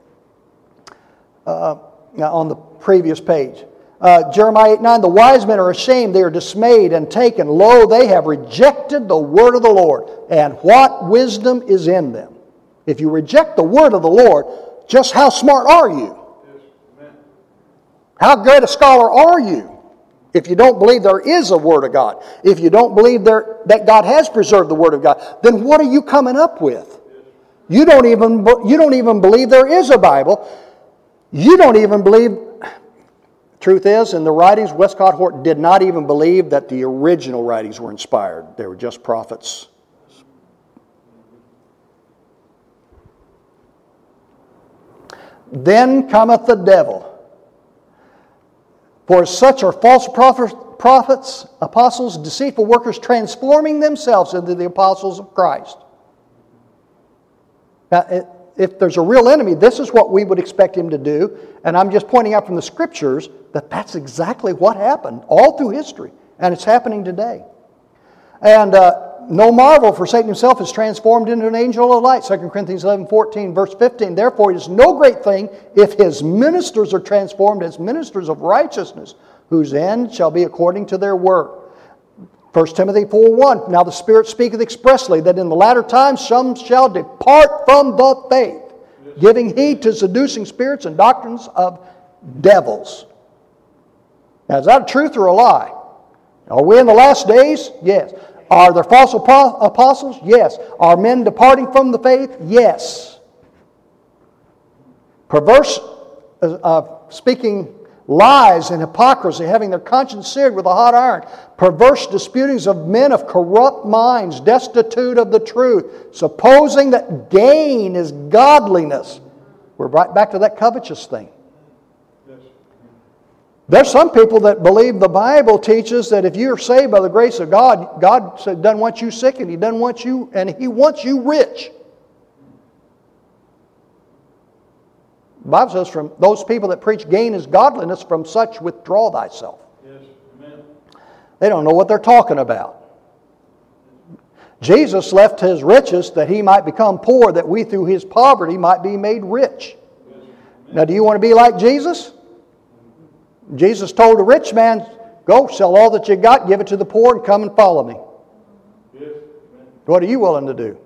on the previous page. Jeremiah 8:9, the wise men are ashamed, they are dismayed and taken. Lo, they have rejected the word of the Lord. And what wisdom is in them? If you reject the word of the Lord, just how smart are you? How great a scholar are you? If you don't believe there is a word of God, if you don't believe that God has preserved the word of God, then what are you coming up with? You don't even believe there is a Bible. You don't even believe. Truth is, in the writings, Westcott Hort did not even believe that the original writings were inspired. They were just prophets. Then cometh the devil. For such are false prophets, apostles, deceitful workers, transforming themselves into the apostles of Christ. Now, if there's a real enemy, this is what we would expect him to do. And I'm just pointing out from the Scriptures that that's exactly what happened all through history. And it's happening today. And no marvel, for Satan himself is transformed into an angel of light. 2 Corinthians 11:14, verse 15. Therefore it is no great thing if his ministers are transformed as ministers of righteousness, whose end shall be according to their work. 1 Timothy 4:1, now the Spirit speaketh expressly that in the latter times some shall depart from the faith, giving heed to seducing spirits and doctrines of devils. Now, is that a truth or a lie? Are we in the last days? Yes. Are there false apostles? Yes. Are men departing from the faith? Yes. Perverse, speaking lies and hypocrisy, having their conscience seared with a hot iron. Perverse disputings of men of corrupt minds, destitute of the truth, supposing that gain is godliness. We're right back to that covetous thing. There's some people that believe the Bible teaches that if you're saved by the grace of God, God doesn't want you sick and He doesn't want you, and He wants you rich. The Bible says, from those people that preach gain is godliness, from such withdraw thyself. Yes. Amen. They don't know what they're talking about. Jesus left His riches that He might become poor, that we through His poverty might be made rich. Yes. Now, do you want to be like Jesus? Jesus told the rich man, go sell all that you got, give it to the poor, and come and follow me. Yes. What are you willing to do?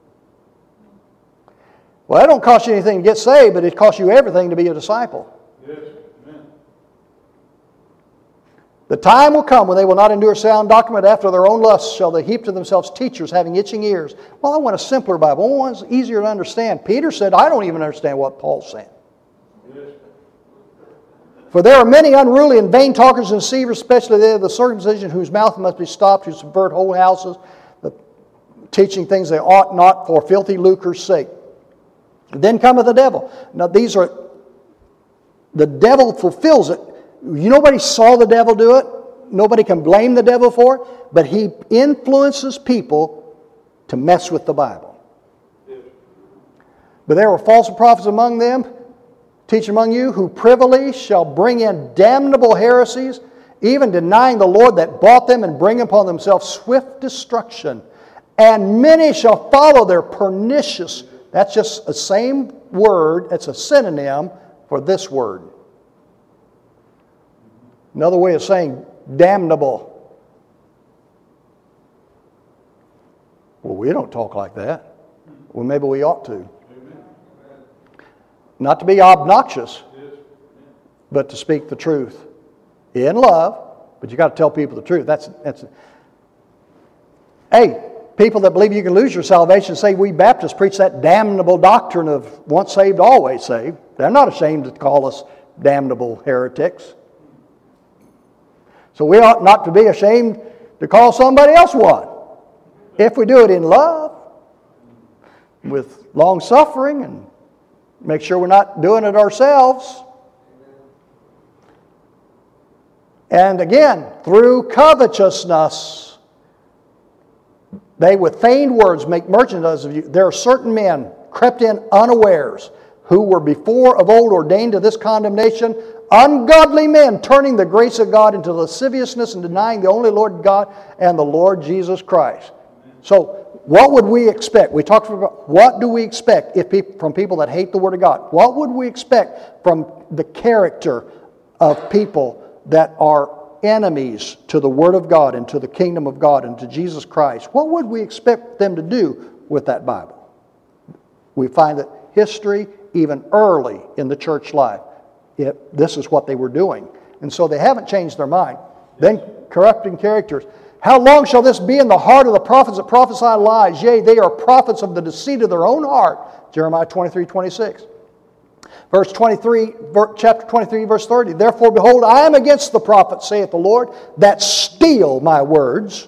Well, that don't cost you anything to get saved, but it costs you everything to be a disciple. Yes. Amen. The time will come when they will not endure sound doctrine, but after their own lusts shall they heap to themselves teachers having itching ears. Well, I want a simpler Bible. I want one that's easier to understand. Peter said, I don't even understand what Paul's saying. Yes. For there are many unruly and vain talkers and deceivers, especially they of the circumcision, whose mouth must be stopped, who subvert whole houses, teaching things they ought not for filthy lucre's sake. Then cometh the devil. Now these are, the devil fulfills it. Nobody saw the devil do it. Nobody can blame the devil for it. But he influences people to mess with the Bible. But there were false prophets among them, teach among you, who privily shall bring in damnable heresies, even denying the Lord that bought them, and bring upon themselves swift destruction. And many shall follow their pernicious. That's just the same word. It's a synonym for this word. Another way of saying damnable. Well, we don't talk like that. Well, maybe we ought to. Not to be obnoxious, but to speak the truth in love. But you got to tell people the truth. Hey, people that believe you can lose your salvation say we Baptists preach that damnable doctrine of once saved, always saved. They're not ashamed to call us damnable heretics. So we ought not to be ashamed to call somebody else one. If we do it in love, with long suffering, and make sure we're not doing it ourselves. And again, through covetousness, they with feigned words make merchandise of you. There are certain men crept in unawares, who were before of old ordained to this condemnation, ungodly men turning the grace of God into lasciviousness and denying the only Lord God and the Lord Jesus Christ. So, what would we expect? We talked about what do we expect from people that hate the Word of God? What would we expect from the character of people that are enemies to the Word of God and to the kingdom of God and to Jesus Christ? What would we expect them to do with that Bible? We find that history, even early in the church life, this is what they were doing. And so they haven't changed their mind. Then corrupting characters. How long shall this be in the heart of the prophets that prophesy lies? Yea, they are prophets of the deceit of their own heart. Jeremiah 23:26. Verse 23, chapter 23, verse 30. Therefore, behold, I am against the prophets, saith the Lord, that steal my words,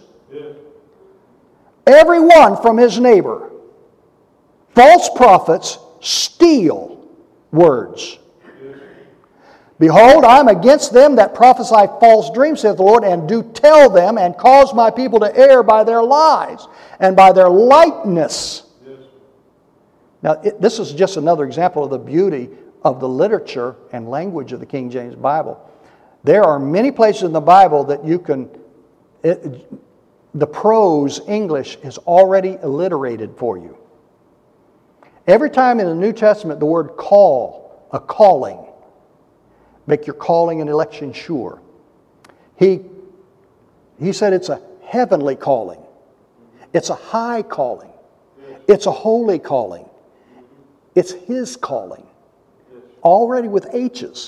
every one from his neighbor. False prophets steal words. Behold, I am against them that prophesy false dreams, saith the Lord, and do tell them, and cause my people to err by their lies, and by their lightness. Yes. Now, this is just another example of the beauty of the literature and language of the King James Bible. There are many places in the Bible that you can... the prose English is already alliterated for you. Every time in the New Testament the word call, a calling, make your calling and election sure. He said it's a heavenly calling. It's a high calling. It's a holy calling. It's His calling. Already with H's.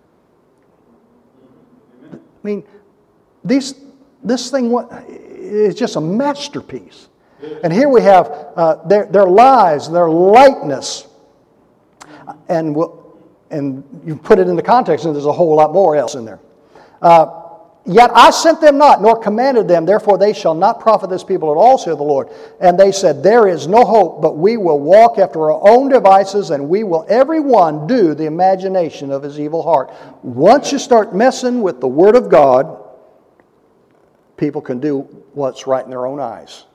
I mean, this thing is just a masterpiece. And here we have their lies, their lightness. And you put it in the context, and there's a whole lot more else in there. Yet I sent them not, nor commanded them, therefore they shall not profit this people at all, saith the Lord. And they said, there is no hope, but we will walk after our own devices, and we will every one do the imagination of his evil heart. Once you start messing with the Word of God, people can do what's right in their own eyes.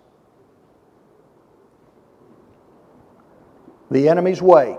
The enemy's way.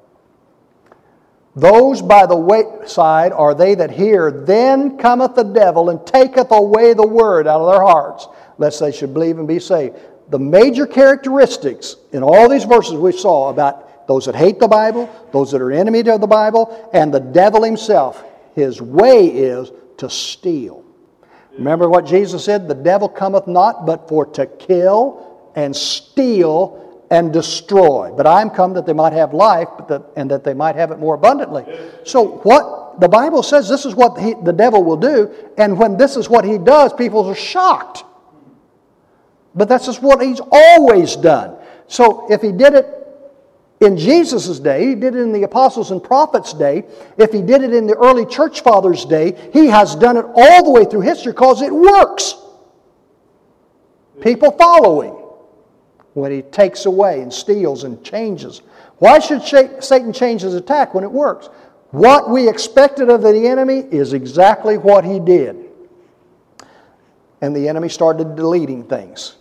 Those by the wayside are they that hear, then cometh the devil and taketh away the word out of their hearts, lest they should believe and be saved. The major characteristics in all these verses we saw about those that hate the Bible, those that are enemy to the Bible, and the devil himself, his way is to steal. Remember what Jesus said? The devil cometh not but for to kill and steal and destroy. But I am come that they might have life, and that they might have it more abundantly. So what the Bible says, this is what the devil will do. And when this is what he does, people are shocked. But that's just what he's always done. So if he did it in Jesus' day, he did it in the apostles and prophets' day, if he did it in the early church fathers' day, he has done it all the way through history because it works. People following. When he takes away and steals and changes. Why should Satan change his attack when it works? What we expected of the enemy is exactly what he did. And the enemy started deleting things.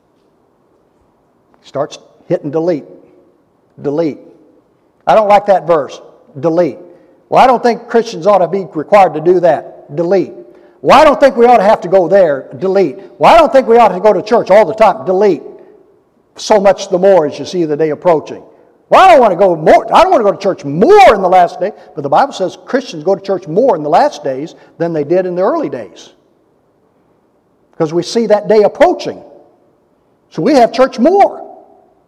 Starts hitting delete. Delete. I don't like that verse. Delete. Well, I don't think Christians ought to be required to do that. Delete. Well, I don't think we ought to have to go there. Delete. Well, I don't think we ought to go to church all the time. Delete. So much the more as you see the day approaching. Well, I don't want to go to church more in the last day, but the Bible says Christians go to church more in the last days than they did in the early days. Because we see that day approaching. So we have church more.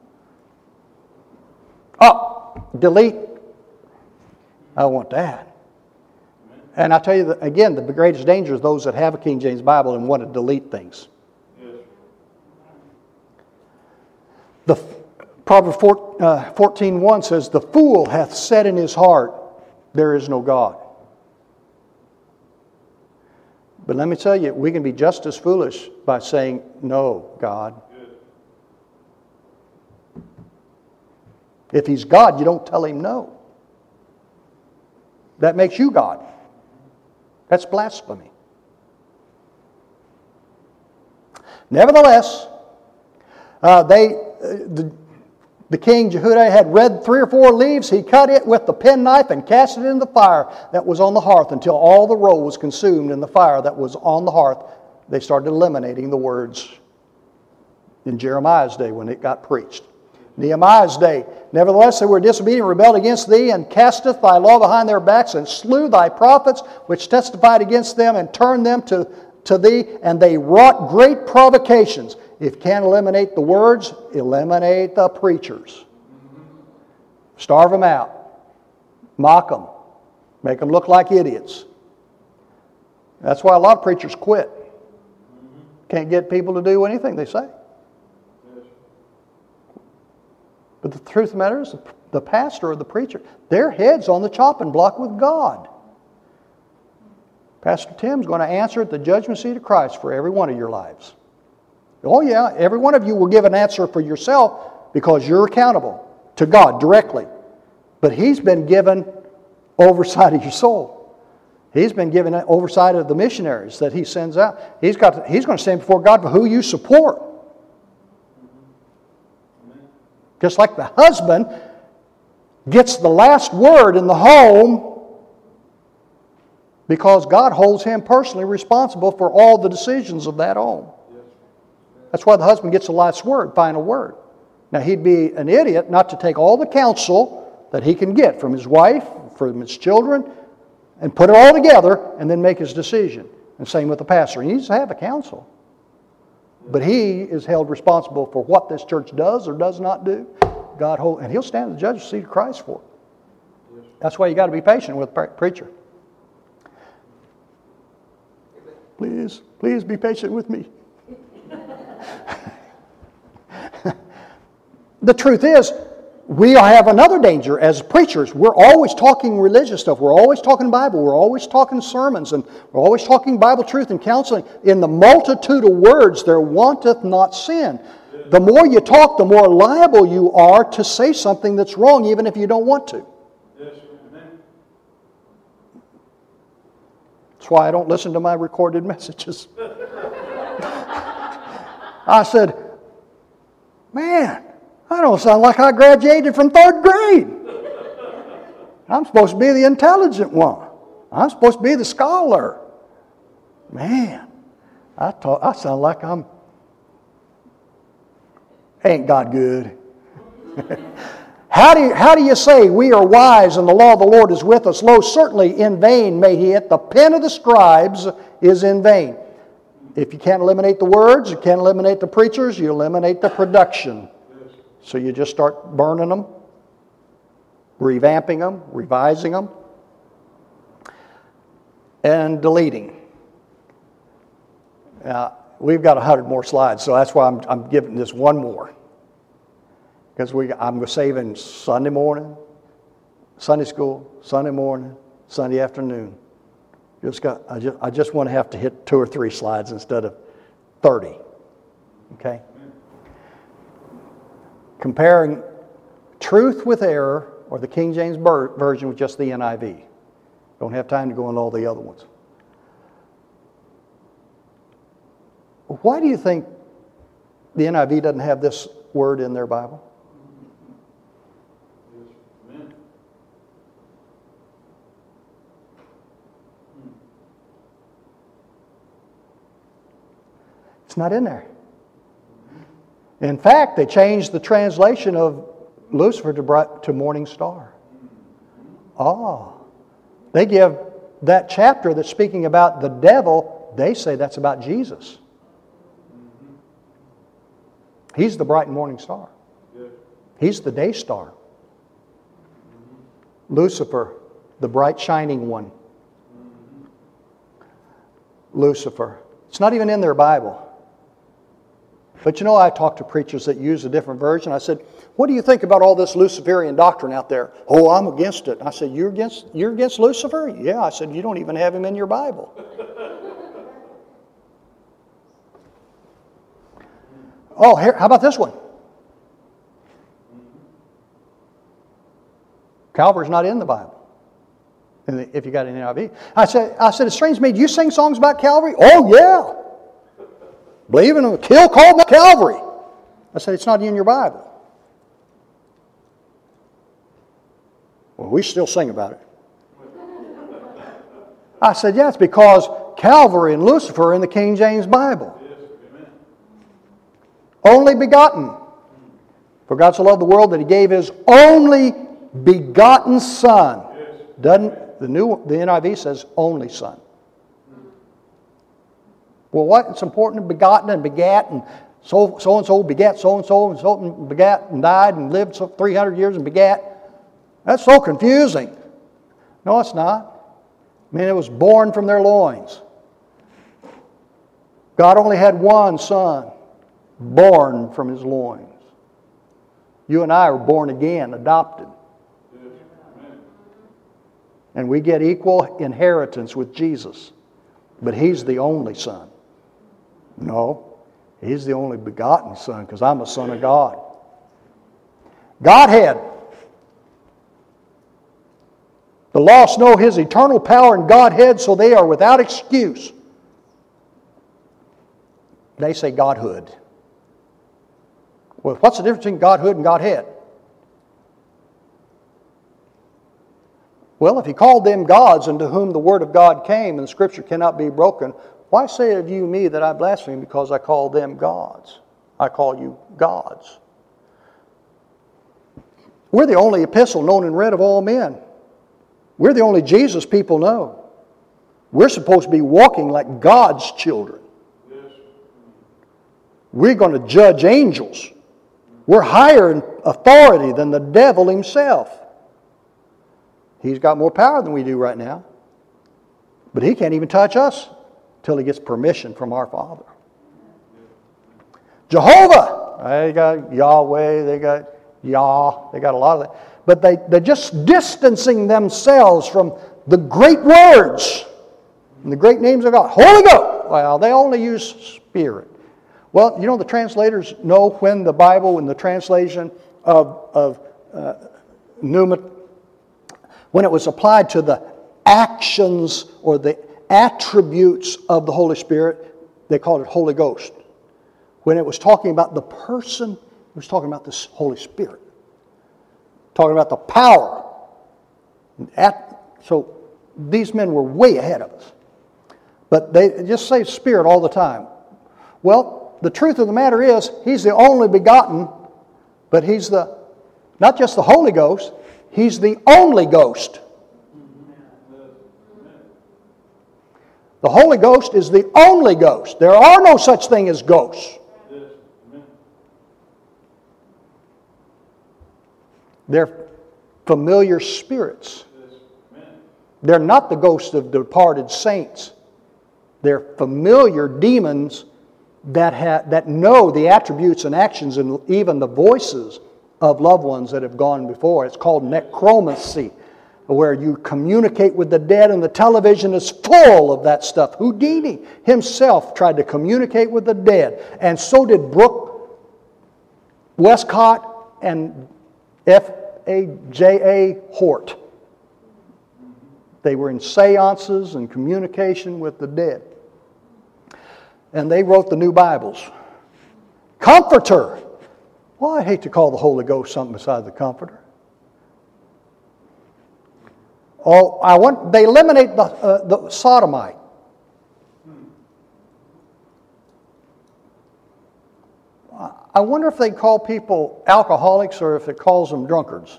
Oh, delete. I don't want that. And I tell you, again, the greatest danger is those that have a King James Bible and want to delete things. The Proverbs 14:1 says, "The fool hath said in his heart, there is no God." But let me tell you, we can be just as foolish by saying, "No, God." If He's God, you don't tell Him no. That makes you God. That's blasphemy. Nevertheless, the king Jehoiada had read 3 or 4 leaves. He cut it with the penknife and cast it in the fire that was on the hearth until all the roll was consumed in the fire that was on the hearth. They started eliminating the words in Jeremiah's day when it got preached. Nehemiah's day, "Nevertheless they were disobedient, rebelled against thee, and casteth thy law behind their backs, and slew thy prophets, which testified against them, and turned them to thee, and they wrought great provocations." If you can't eliminate the words, eliminate the preachers. Starve them out. Mock them. Make them look like idiots. That's why a lot of preachers quit. Can't get people to do anything they say. But the truth of the matter is, the pastor or the preacher, their head's on the chopping block with God. Pastor Tim's going to answer at the judgment seat of Christ for every one of your lives. Oh yeah, every one of you will give an answer for yourself because you're accountable to God directly. But He's been given oversight of your soul. He's been given oversight of the missionaries that He sends out. He's going to stand before God for who you support. Just like the husband gets the last word in the home because God holds him personally responsible for all the decisions of that home. That's why the husband gets the last word, final word. Now, he'd be an idiot not to take all the counsel that he can get from his wife, from his children, and put it all together and then make his decision. And same with the pastor. He needs to have a counsel. But he is held responsible for what this church does or does not do. And He'll stand at the judgment seat of Christ for it. That's why you got to be patient with a preacher. Please be patient with me. The truth is, we have another danger as preachers. We're always talking religious stuff. We're always talking Bible. We're always talking sermons. And we're always talking Bible truth and counseling. In the multitude of words there wanteth not sin. The more you talk, the more liable you are to say something that's wrong, even if you don't want to. That's why I don't listen to my recorded messages. I said, man, I don't sound like I graduated from 3rd grade. I'm supposed to be the intelligent one. I'm supposed to be the scholar. Man, I sound like ain't God good? How do you say we are wise and the law of the Lord is with us? Lo, certainly in vain may he hit. The pen of the scribes is in vain. If you can't eliminate the words, you can't eliminate the preachers, you eliminate the production. So you just start burning them, revamping them, revising them, and deleting. We've got 100 more slides, so that's why I'm giving this one more. Because I'm saving Sunday morning, Sunday school, Sunday morning, Sunday afternoon. I just want to have to hit 2 or 3 slides instead of 30. Okay? Comparing truth with error, or the King James Version with just the NIV. Don't have time to go into all the other ones. Why do you think the NIV doesn't have this word in their Bible? It's not in there. In fact, they changed the translation of Lucifer to morning star. They give that chapter that's speaking about the devil, they say that's about Jesus. He's the bright and morning star. He's the day star. Lucifer, the bright shining one. Lucifer. It's not even in their Bible. But you know, I talked to preachers that use a different version. I said, what do you think about all this Luciferian doctrine out there? Oh, I'm against it. I said, you're against Lucifer? Yeah. I said, you don't even have him in your Bible. Oh, here, how about this one? Calvary's not in the Bible. If you got an NIV. I said, it's strange to me, do you sing songs about Calvary? Oh, yeah. Believe in him, kill, call Calvary. I said, it's not in your Bible. Well, we still sing about it. I said, yeah, it's because Calvary and Lucifer are in the King James Bible. Only begotten. For God so loved the world that He gave His only begotten Son. Doesn't the NIV says only Son. Well, what? It's important to begotten and begat and so-and-so begat so-and-so and so begat and died and lived 300 years and begat. That's so confusing. No, it's not. I mean, it was born from their loins. God only had one Son, born from His loins. You and I are born again, adopted. And we get equal inheritance with Jesus. But He's the only Son. No, He's the only begotten Son because I'm a son of God. Godhead. The lost know His eternal power and Godhead, so they are without excuse. They say Godhood. Well, what's the difference between Godhood and Godhead? Well, if He called them gods unto whom the Word of God came and the Scripture cannot be broken, why say of you me that I blaspheme because I call them gods? I call you gods. We're the only epistle known and read of all men. We're the only Jesus people know. We're supposed to be walking like God's children. We're going to judge angels. We're higher in authority than the devil himself. He's got more power than we do right now. But he can't even touch us until he gets permission from our Father. Jehovah. They got Yahweh. They got Yah. They got a lot of that. But they're just distancing themselves from the great words and the great names of God. Holy Ghost. Well, they only use Spirit. Well, you know, the translators know when the Bible, in the translation of Pneuma, when it was applied to the actions or the attributes of the Holy Spirit, they called it Holy Ghost. When it was talking about the person, it was talking about the Holy Spirit. Talking about the power. So these men were way ahead of us. But they just say Spirit all the time. Well, the truth of the matter is, He's the only begotten, but He's not just the Holy Ghost, He's the only Ghost. The Holy Ghost is the only Ghost. There are no such thing as ghosts. They're familiar spirits. They're not the ghosts of departed saints. They're familiar demons that know the attributes and actions and even the voices of loved ones that have gone before. It's called necromancy, where you communicate with the dead, and the television is full of that stuff. Houdini himself tried to communicate with the dead, and so did Brooke Westcott and F.A.J.A. Hort. They were in seances and communication with the dead. And they wrote the new Bibles. Comforter. Well, I hate to call the Holy Ghost something besides the Comforter. Oh, they eliminate the sodomite. I wonder if they call people alcoholics or if it calls them drunkards.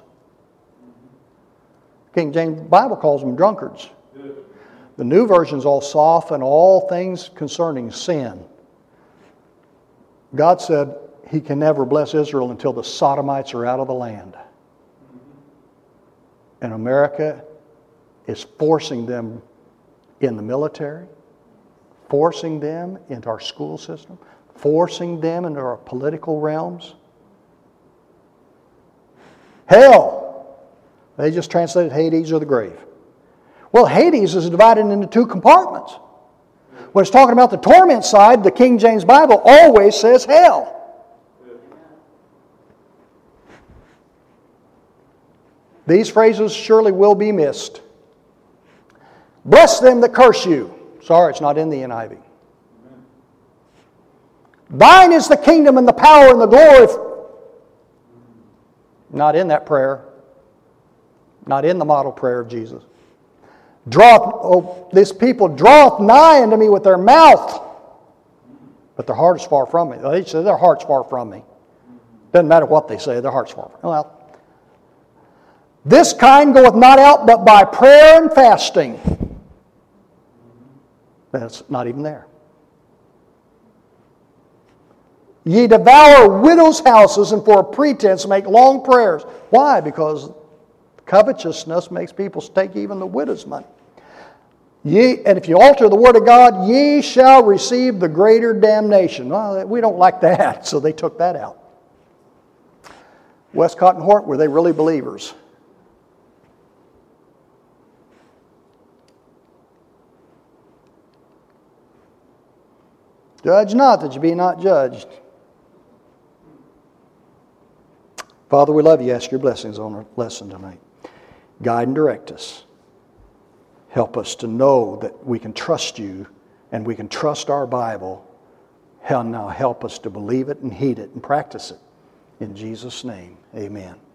King James Bible calls them drunkards. The New Version's all soft and all things concerning sin. God said He can never bless Israel until the sodomites are out of the land. And America is forcing them in the military, forcing them into our school system, forcing them into our political realms. Hell. They just translated Hades or the grave. Well, Hades is divided into two compartments. When it's talking about the torment side, the King James Bible always says hell. These phrases surely will be missed. Bless them that curse you. Sorry, it's not in the NIV. Thine is the kingdom and the power and the glory. Not in that prayer. Not in the model prayer of Jesus. This people draweth nigh unto me with their mouth, but their heart is far from me. They say their heart's far from me. Doesn't matter what they say, their heart's far from me. Well, this kind goeth not out but by prayer and fasting. That's not even there. Ye devour widows' houses, and for a pretense make long prayers. Why? Because covetousness makes people take even the widow's money. And if you alter the word of God, ye shall receive the greater damnation. Well, we don't like that, so they took that out. Westcott and Hort, were they really believers? Judge not that you be not judged. Father, we love you. Ask your blessings on our lesson tonight. Guide and direct us. Help us to know that we can trust you and we can trust our Bible. Now help us to believe it and heed it and practice it. In Jesus' name, amen.